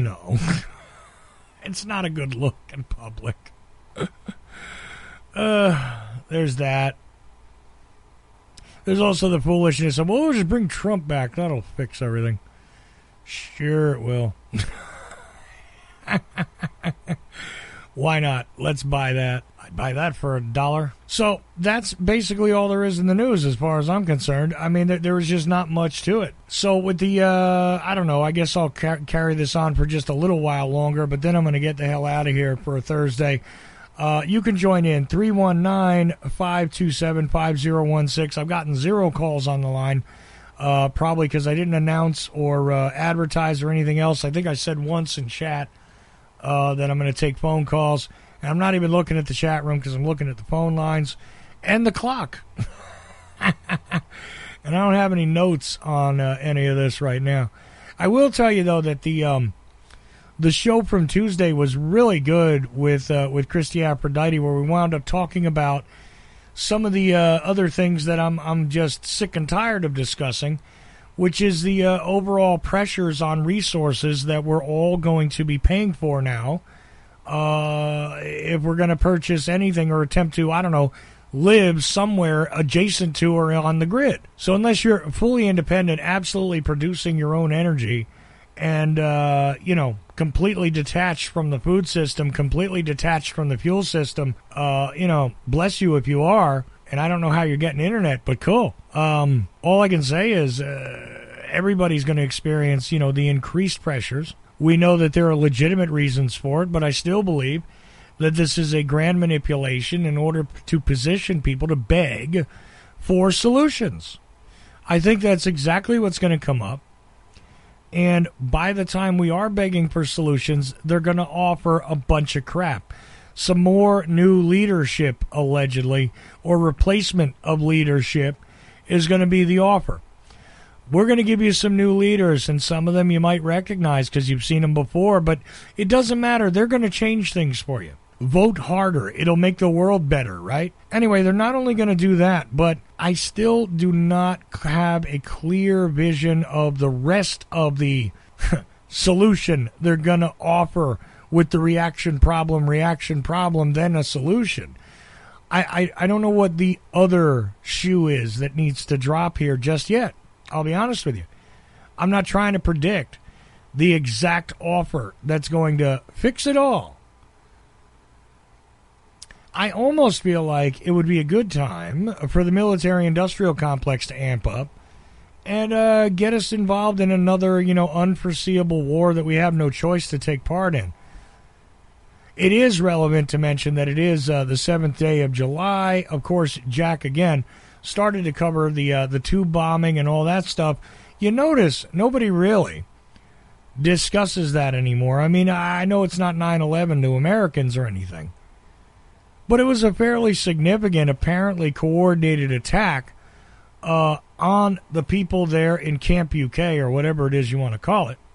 C: it's not a good look in public. There's that. There's also the foolishness of, we'll just bring Trump back. That'll fix everything. Sure it will. Why not? Let's buy that. I'd buy that for $1. So that's basically all there is in the news as far as I'm concerned. I mean, there was just not much to it. So with the, I don't know, I guess I'll carry this on for just a little while longer, but then I'm going to get the hell out of here for a Thursday. You can join in 319-527-5016. I've gotten 0 calls on the line, probably because I didn't announce or advertise or anything else. I think I said once in chat that I'm going to take phone calls. And I'm not even looking at the chat room because I'm looking at the phone lines and the clock. And I don't have any notes on any of this right now. I will tell you, though, that the show from Tuesday was really good with Christy Aphrodite, where we wound up talking about some of the other things that I'm just sick and tired of discussing, which is the overall pressures on resources that we're all going to be paying for now. If we're going to purchase anything or attempt to, I don't know, live somewhere adjacent to or on the grid. So unless you're fully independent, absolutely producing your own energy and, completely detached from the food system, completely detached from the fuel system, bless you if you are. And I don't know how you're getting internet, but cool. All I can say is everybody's going to experience, the increased pressures. We know that there are legitimate reasons for it, but I still believe that this is a grand manipulation in order to position people to beg for solutions. I think that's exactly what's going to come up. And by the time we are begging for solutions, they're going to offer a bunch of crap. some more new leadership, allegedly, or replacement of leadership is going to be the offer. We're going to give you some new leaders, and some of them you might recognize because you've seen them before, but it doesn't matter. They're going to change things for you. Vote harder. It'll make the world better, right? Anyway, they're not only going to do that, but I still do not have a clear vision of the rest of the solution they're going to offer with the reaction problem, then a solution. I don't know what the other shoe is that needs to drop here just yet. I'll be honest with you. I'm not trying to predict the exact offer that's going to fix it all. I almost feel like it would be a good time for the military-industrial complex to amp up and get us involved in another, unforeseeable war that we have no choice to take part in. It is relevant to mention that it is the 7th day of July. Of course, Jack, again, started to cover the tube bombing and all that stuff. You notice nobody really discusses that anymore. I mean, I know it's not 9/11 to Americans or anything, but it was a fairly significant, apparently coordinated attack on the people there in Camp UK, or whatever it is you want to call it.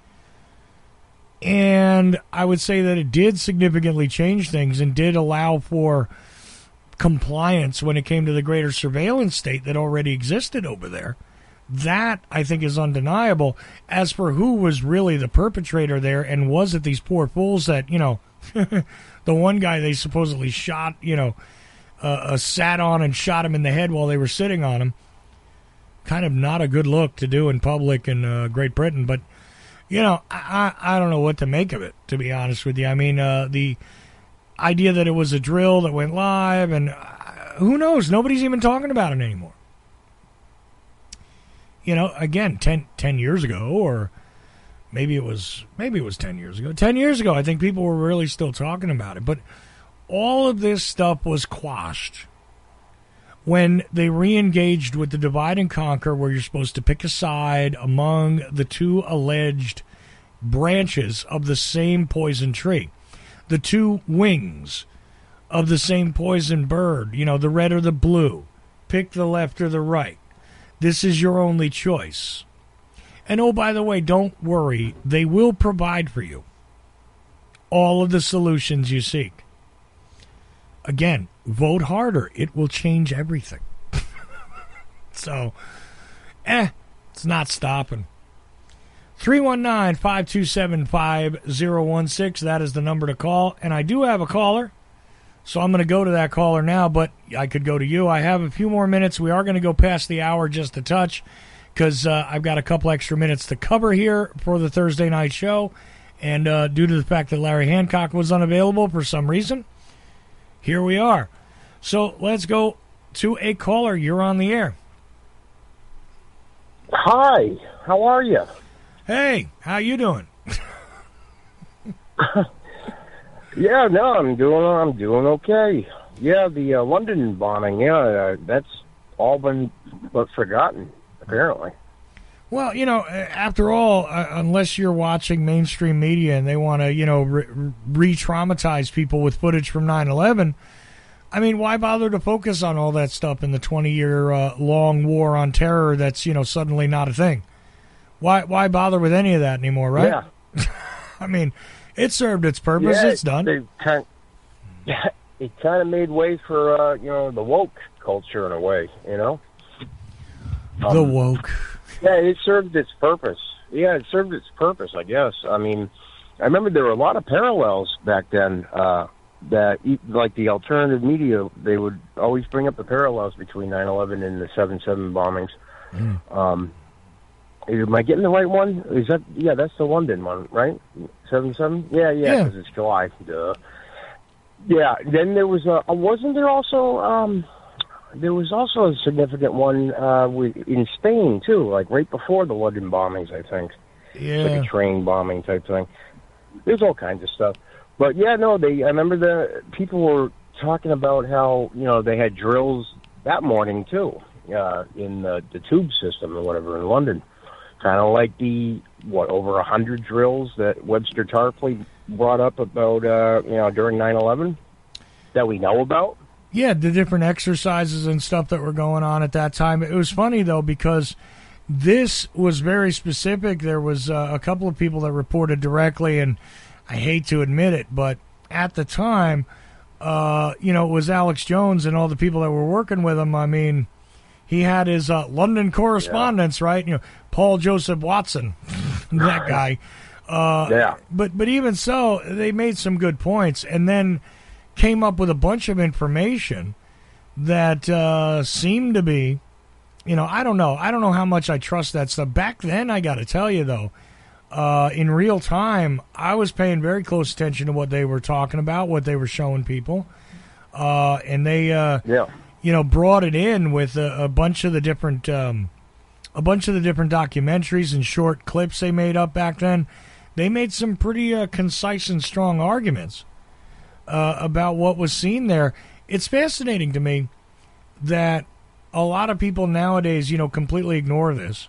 C: And I would say that it did significantly change things and did allow for compliance when it came to the greater surveillance state that already existed over there. That, I think, is undeniable. As for who was really the perpetrator there, and was it these poor fools that, the one guy they supposedly shot, sat on and shot him in the head while they were sitting on him. Kind of not a good look to do in public in Great Britain, but I don't know what to make of it, to be honest with you. I mean, the idea that it was a drill that went live, and who knows? Nobody's even talking about it anymore. Again, 10 years ago, or maybe it was 10 years ago. 10 years ago, I think people were really still talking about it. But all of this stuff was quashed when they re-engaged with the divide and conquer, where you're supposed to pick a side among the two alleged branches of the same poison tree, the two wings of the same poison bird, the red or the blue. Pick the left or the right. This is your only choice. And oh, by the way, don't worry. They will provide for you all of the solutions you seek. Again, vote harder. It will change everything. So, it's not stopping. 319-527-5016. That is the number to call. And I do have a caller, so I'm going to go to that caller now, but I could go to you. I have a few more minutes. We are going to go past the hour just a touch, because I've got a couple extra minutes to cover here for the Thursday night show. And due to the fact that Larry Hancock was unavailable for some reason, here we are. So let's go to a caller. You're on the air.
G: Hi, how are you?
C: Hey, how you doing?
G: Yeah, no, I'm doing okay. Yeah, the London bombing, that's all been but forgotten, apparently.
C: Well, after all, unless you're watching mainstream media and they want to, re-traumatize people with footage from 9/11, I mean, why bother to focus on all that stuff in the 20-year long war on terror that's, suddenly not a thing? Why bother with any of that anymore, right? Yeah. I mean, it served its purpose. Yeah, it's done.
G: It kind of made way for, the woke culture in a way,
C: The woke.
G: Yeah, it served its purpose. Yeah, it served its purpose, I guess. I mean, I remember there were a lot of parallels back then that, like the alternative media, they would always bring up the parallels between 9/11 and the 7/7 bombings. Am I getting the right one? Is that, yeah, that's the London one, right? 7/7? Yeah, because it's July. Duh. Yeah, then there was wasn't there also... There was also a significant one in Spain, too, like right before the London bombings, I think.
C: Yeah.
G: Like a train bombing type thing. There's all kinds of stuff. But, yeah, no, I remember the people were talking about how, they had drills that morning, too, in the tube system or whatever in London. Kind of like over 100 drills that Webster Tarpley brought up about during 9/11 that we know about?
C: Yeah, the different exercises and stuff that were going on at that time. It was funny, though, because this was very specific. There was a couple of people that reported directly, and I hate to admit it, but at the time, it was Alex Jones and all the people that were working with him. I mean, he had his London correspondence, right? Paul Joseph Watson, that guy. But even so, they made some good points, and then came up with a bunch of information that seemed to be, I don't know how much I trust that stuff. Back then, I got to tell you though, in real time, I was paying very close attention to what they were talking about, what they were showing people, and they, brought it in with a bunch of the different, documentaries and short clips they made up back then. They made some pretty concise and strong arguments about what was seen there. It's fascinating to me that a lot of people nowadays, completely ignore this.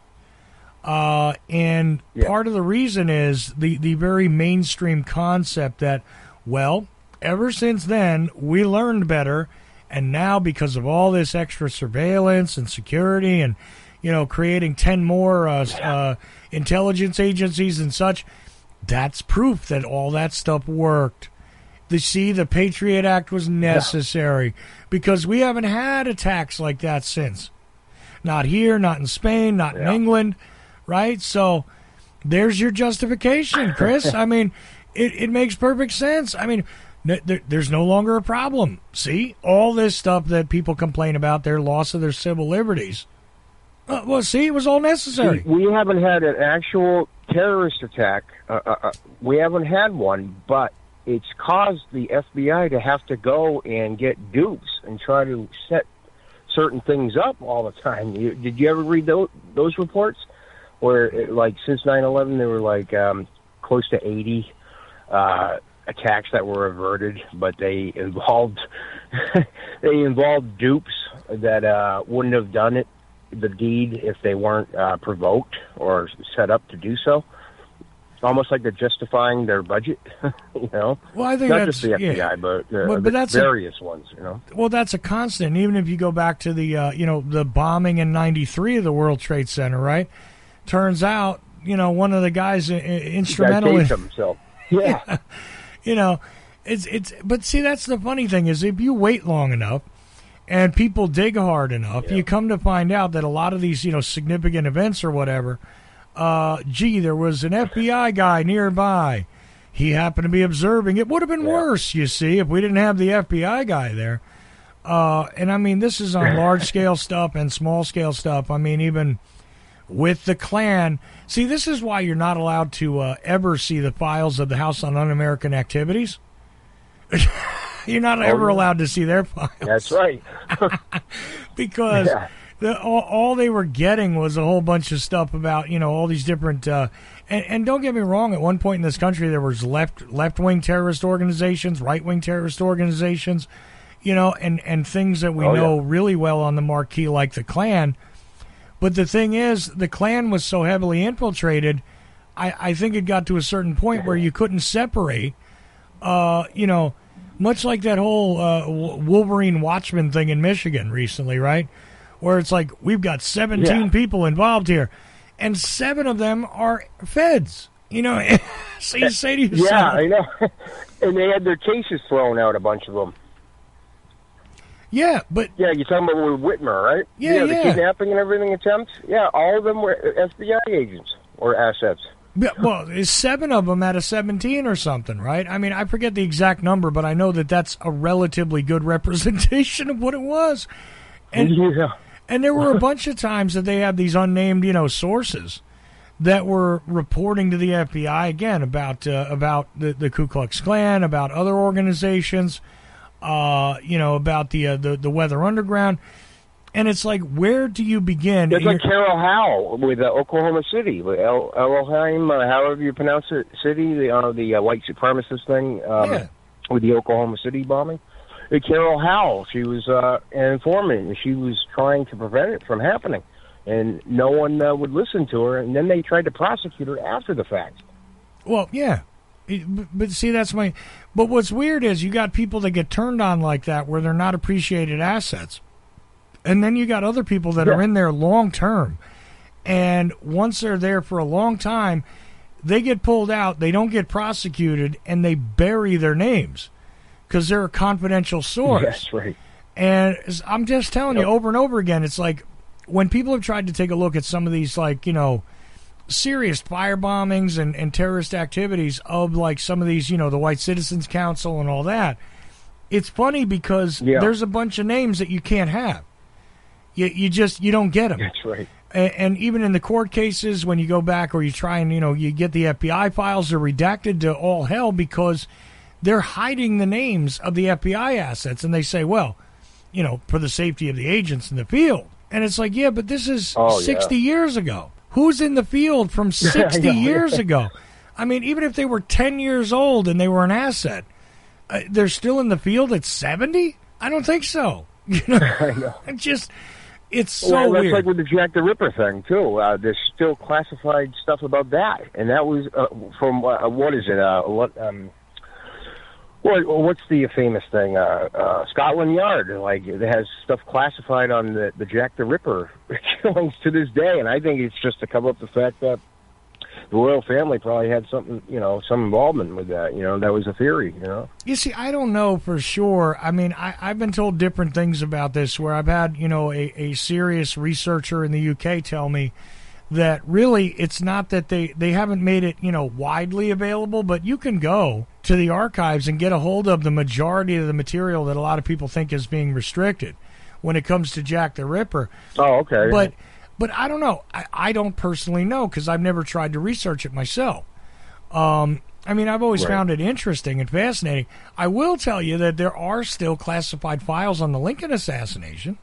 C: And part of the reason is the very mainstream concept that, well, ever since then, we learned better, and now because of all this extra surveillance and security and, creating 10 more intelligence agencies and such, that's proof that all that stuff worked. The Patriot Act was necessary because we haven't had attacks like that since. Not here, not in Spain, not in England, right? So there's your justification, Chris. I mean, it makes perfect sense. I mean, there's no longer a problem. See, all this stuff that people complain about, their loss of their civil liberties. It was all necessary.
G: We haven't had an actual terrorist attack. We haven't had one, but it's caused the FBI to have to go and get dupes and try to set certain things up all the time. Did you ever read those reports? Where, since 9/11, there were, close to 80 attacks that were averted, but they involved dupes that wouldn't have done the deed if they weren't provoked or set up to do so. Almost like they're justifying their budget, Well,
C: I think
G: not just the FBI, but that's various ones,
C: Well, that's a constant. Even if you go back to the, the bombing in '93 of the World Trade Center, right? Turns out, one of the guys instrumental in
G: himself.
C: Yeah. But see, that's the funny thing is if you wait long enough and people dig hard enough, you come to find out that a lot of these, significant events or whatever. There was an FBI guy nearby. He happened to be observing. It would have been worse, you see, if we didn't have the FBI guy there. And I mean, this is on large-scale stuff and small-scale stuff. I mean, even with the Klan. See, this is why you're not allowed to ever see the files of the House on Un-American Activities. You're not ever allowed to see their files.
G: That's right.
C: Because... all they were getting was a whole bunch of stuff about, all these different, and don't get me wrong, at one point in this country there was left-wing terrorist organizations, right-wing terrorist organizations, and things that we know really well on the marquee like the Klan. But the thing is, the Klan was so heavily infiltrated, I think it got to a certain point where you couldn't separate, much like that whole Wolverine Watchman thing in Michigan recently, right? Where it's like, we've got 17 people involved here, and 7 of them are feds. So you say to yourself...
G: Yeah, I know. And they had their cases thrown out, a bunch of them.
C: Yeah, but...
G: Yeah, you're talking about with Whitmer, right?
C: Yeah.
G: The kidnapping and everything attempts? Yeah, all of them were FBI agents or assets.
C: Yeah, well, it's 7 of them out of 17 or something, right? I mean, I forget the exact number, but I know that that's a relatively good representation of what it was. And there were a bunch of times that they had these unnamed, sources that were reporting to the FBI again about the Ku Klux Klan, about other organizations, about the Weather Underground, and it's like, where do you begin?
G: It's like Carol Howe with Oklahoma City, with Elohim, however you pronounce it, city, the white supremacist thing with the Oklahoma City bombing. Carol Howe, she was an informant, and she was trying to prevent it from happening. And no one would listen to her, and then they tried to prosecute her after the fact.
C: Well, yeah. But see, that's my. But what's weird is you got people that get turned on like that, where they're not appreciated assets, and then you got other people that are in there long term, and once they're there for a long time, they get pulled out, they don't get prosecuted, and they bury their names because they're a confidential source.
G: That's right.
C: And I'm just telling you over and over again, it's like when people have tried to take a look at some of these, like, you know, serious fire bombings and terrorist activities of, like, some of these, you know, the White Citizens Council and all that, it's funny because there's a bunch of names that you can't have. You don't get them.
G: That's right.
C: And even in the court cases, when you go back or you try and, you know, you get the FBI files, they're redacted to all hell because they're hiding the names of the FBI assets. And they say, well, you know, for the safety of the agents in the field. And it's like, yeah, but this is 60 years ago. Who's in the field from 60 years ago? I mean, even if they were 10 years old and they were an asset, they're still in the field at 70? I don't think so. You know?
G: I know.
C: It's so
G: weird.
C: weird.
G: That's like with the Jack the Ripper thing, too. There's still classified stuff about that. And that was from, what is it? What's the famous thing? Scotland Yard. Like, it has stuff classified on the Jack the Ripper killings to this day, and I think it's just to cover up the fact that the royal family probably had something, you know, some involvement with that. You know, that was a theory, you know?
C: You see, I don't know for sure. I mean, I've been told different things about this, where I've had, you know, a serious researcher in the UK tell me that really it's not that they haven't made it, you know, widely available, but you can go to the archives and get a hold of the majority of the material that a lot of people think is being restricted when it comes to Jack the Ripper.
G: Oh, okay.
C: But I don't know. I don't personally know because I've never tried to research it myself. I mean, I've always found it interesting and fascinating. I will tell you that there are still classified files on the Lincoln assassination.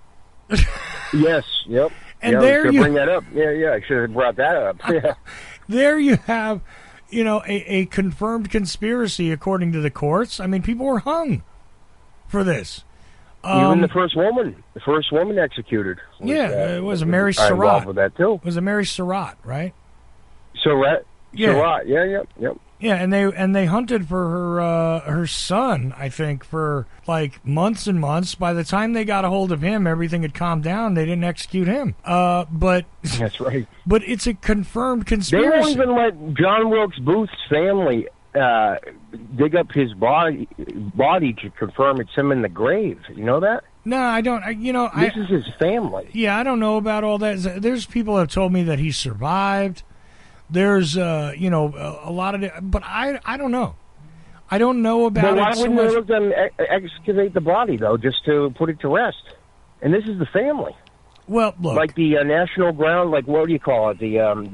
G: Yes, yep.
C: And there you
G: bring that up. Yeah, I should have brought that up. Yeah.
C: There you have, you know, a confirmed conspiracy according to the courts. I mean, people were hung for this.
G: Even the first woman executed.
C: It was Mary Surratt.
G: Involved with that too.
C: It was a Mary Surratt, right?
G: Surratt.
C: Yeah.
G: Surratt. Yep.
C: Yeah, and they hunted for her son, I think, for like months and months. By the time they got a hold of him, everything had calmed down. They didn't execute him. But
G: that's right.
C: But it's a confirmed conspiracy.
G: They won't even let John Wilkes Booth's family dig up his body to confirm it's him in the grave. You know that?
C: No, I don't. This
G: is his family.
C: Yeah, I don't know about all that. There's people that have told me that he survived. There's, a lot of, but I don't know. I don't know about
G: but why
C: it so
G: wouldn't
C: much.
G: they let them excavate the body, though, just to put it to rest? And this is the family.
C: Well, look.
G: Like the National Ground, like, what do you call it?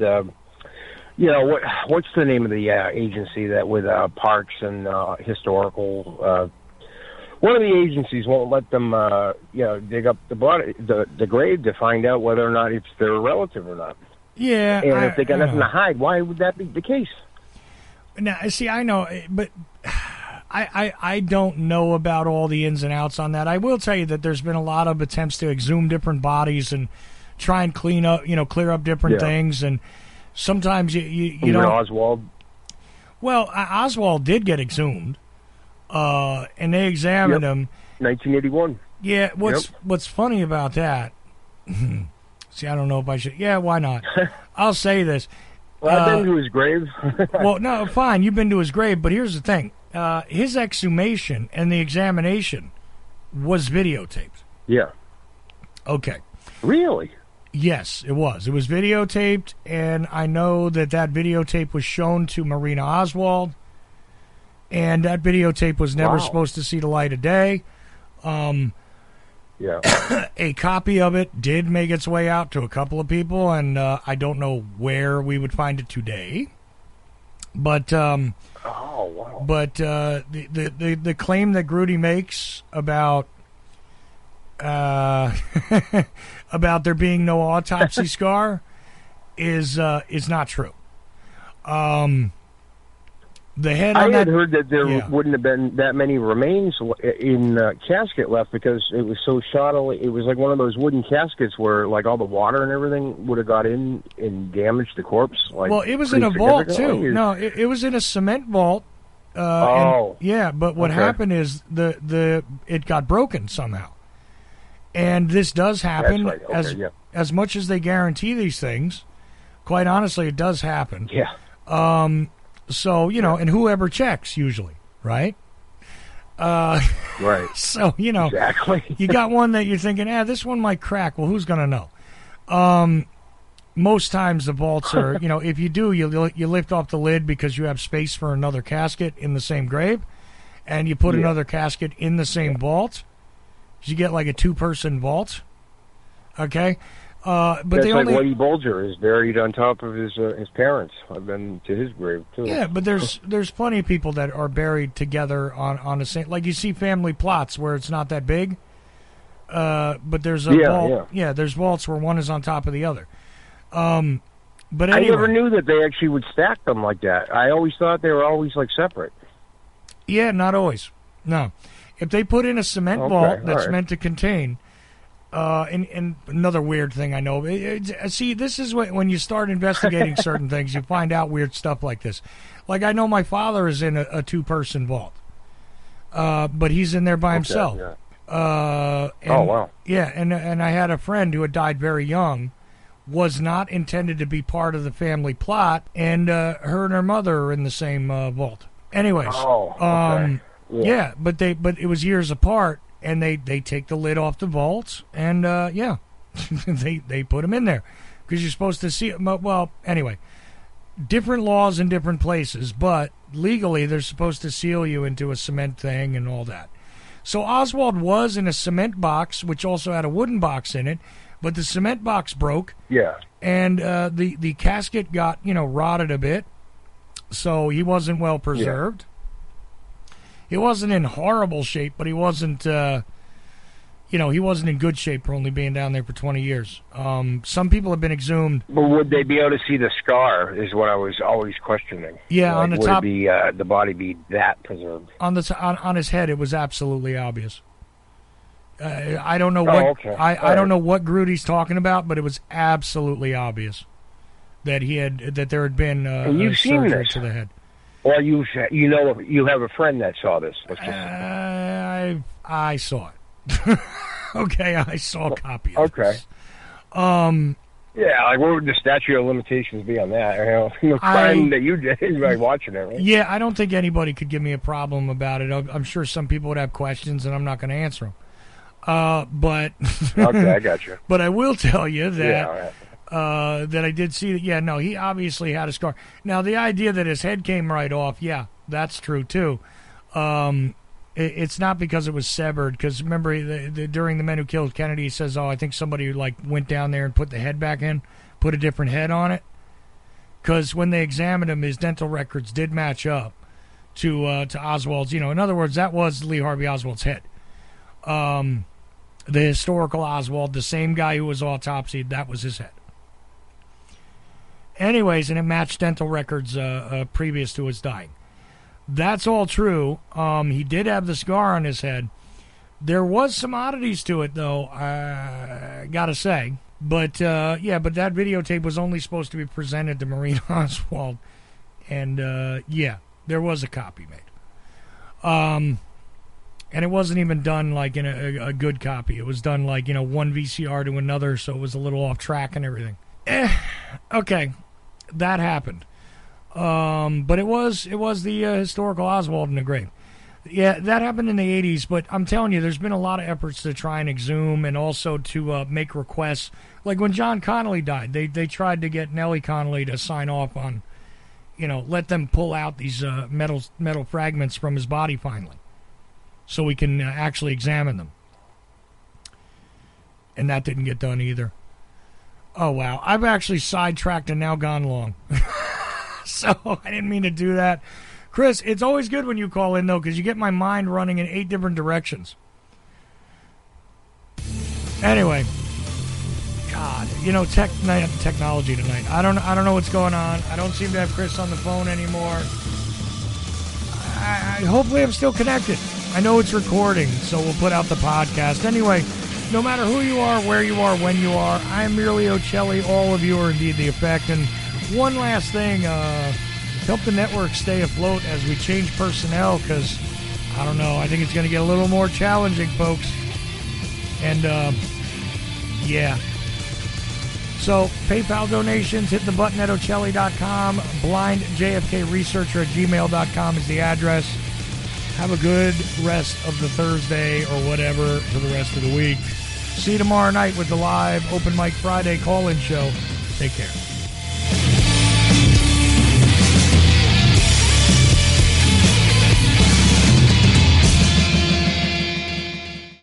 G: What's the name of the agency that with parks and historical, one of the agencies won't let them, dig up the body, the grave to find out whether or not it's their relative or not.
C: Yeah,
G: and if they got nothing to hide, why would that be the case?
C: Now, see, I know, but I don't know about all the ins and outs on that. I will tell you that there's been a lot of attempts to exhume different bodies and try and clear up different things, and sometimes you don't.
G: Oswald.
C: Well, Oswald did get exhumed, and they examined him.
G: 1981.
C: Yeah, what's funny about that? See, I don't know if I should. Yeah, why not? I'll say this.
G: Well, I've been to his grave.
C: Well, no, fine. You've been to his grave, but here's the thing. His exhumation and the examination was videotaped.
G: Yeah.
C: Okay.
G: Really?
C: Yes, it was. It was videotaped, and I know that videotape was shown to Marina Oswald, and that videotape was never supposed to see the light of day.
G: Yeah.
C: A copy of it did make its way out to a couple of people, and I don't know where we would find it today. But
G: oh wow!
C: But the claim that Grudy makes about about there being no autopsy scar is not true. The head
G: I
C: on
G: had
C: that.
G: heard that there
C: Yeah.
G: wouldn't have been that many remains in casket left because it was so shoddily. It was like one of those wooden caskets where like all the water and everything would have got in and damaged the corpse. Like,
C: Well, it was in a
G: pretty
C: vault
G: significantly,
C: too.
G: or-
C: No, it was in a cement vault. Yeah, but what
G: Okay.
C: happened is it got broken somehow, and this does happen.
G: That's right. Okay,
C: as much as they guarantee these things, quite honestly, it does happen.
G: Yeah.
C: So and whoever checks usually, right?
G: Right.
C: So
G: Exactly.
C: you got one that you're thinking, this one might crack. Well, who's gonna know? Most times the vaults are, if you do, you lift off the lid because you have space for another casket in the same grave, and you put another casket in the same vault. You get like a 2-person vault. Okay, but
G: That's
C: they
G: like
C: only.
G: Whitey Bulger is buried on top of his parents. I've been to his grave too.
C: Yeah, but there's plenty of people that are buried together on the same. Like you see family plots where it's not that big, but there's a vault. Yeah, there's vaults where one is on top of the other. But anyway,
G: I never knew that they actually would stack them like that. I always thought they were always like separate.
C: Yeah, not always. No, if they put in a cement vault that's meant to contain. And another weird thing I know. See, this is when you start investigating certain things, you find out weird stuff like this. Like I know my father is in a 2-person vault, but he's in there by himself.
G: Yeah.
C: Oh
G: wow.
C: Yeah, and I had a friend who had died very young, was not intended to be part of the family plot, and her and her mother are in the same vault. Anyways,
G: okay.
C: Yeah, but it was years apart. And they take the lid off the vaults, and they put them in there because you're supposed to see it. Well, anyway, different laws in different places, but legally they're supposed to seal you into a cement thing and all that. So Oswald was in a cement box, which also had a wooden box in it, but the cement box broke.
G: Yeah.
C: And the casket got rotted a bit, so he wasn't well preserved. He wasn't in horrible shape, but he wasn't, he wasn't in good shape for only being down there for 20 years. Some people have been exhumed.
G: But would they be able to see the scar? Is what I was always questioning.
C: Yeah, on the
G: would
C: top,
G: it be the body be that preserved?
C: On his head, it was absolutely obvious. I don't know what I don't know what Groot he's talking about, but it was absolutely obvious that there had been
G: you've seen
C: surgery
G: this
C: to the head.
G: Or you have a friend that saw this. Let's just
C: I saw it. Okay, I saw a copy of
G: this.
C: Okay.
G: Yeah, like what would the statute of limitations be on that? The crime that you did by watching it, right?
C: Yeah, I don't think anybody could give me a problem about it. I'm sure some people would have questions, and I'm not going to answer them. But
G: okay, I got you.
C: But I will tell you that that I did see that. Yeah, no, he obviously had a scar. Now the idea that his head came right off, yeah, that's true too. It's not because it was severed. Because remember, during The Men Who Killed Kennedy, he says, "Oh, I think somebody went down there and put the head back in, put a different head on it." Because when they examined him, his dental records did match up to Oswald's. In other words, that was Lee Harvey Oswald's head. The historical Oswald, the same guy who was autopsied, that was his head. Anyways, and it matched dental records previous to his dying. That's all true. He did have the scar on his head. There was some oddities to it, though, I gotta say. But that videotape was only supposed to be presented to Maureen Oswald. And, there was a copy made. And it wasn't even done in a good copy. It was done one VCR to another, so it was a little off track and everything. Okay, that happened. But it was the historical Oswald in the grave. Yeah, that happened in the 80s, but I'm telling you, there's been a lot of efforts to try and exhume and also to make requests. Like when John Connolly died, they tried to get Nellie Connolly to sign off on, let them pull out these metal fragments from his body finally, so we can actually examine them. And that didn't get done either. Oh, wow. I've actually sidetracked and now gone long. So I didn't mean to do that. Chris, it's always good when you call in, though, because you get my mind running in 8 different directions. Anyway. God, technology tonight. I don't know what's going on. I don't seem to have Chris on the phone anymore. hopefully I'm still connected. I know it's recording, so we'll put out the podcast. Anyway, no matter who you are, where you are, when you are, I am merely Ocelli. All of you are indeed the effect. And one last thing, help the network stay afloat as we change personnel, because, I don't know, I think it's going to get a little more challenging, folks. And, yeah. So, PayPal donations, hit the button at Ocelli.com. BlindJFKResearcher@gmail.com is the address. Have a good rest of the Thursday or whatever for the rest of the week. See you tomorrow night with the live Open Mic Friday call-in show. Take care.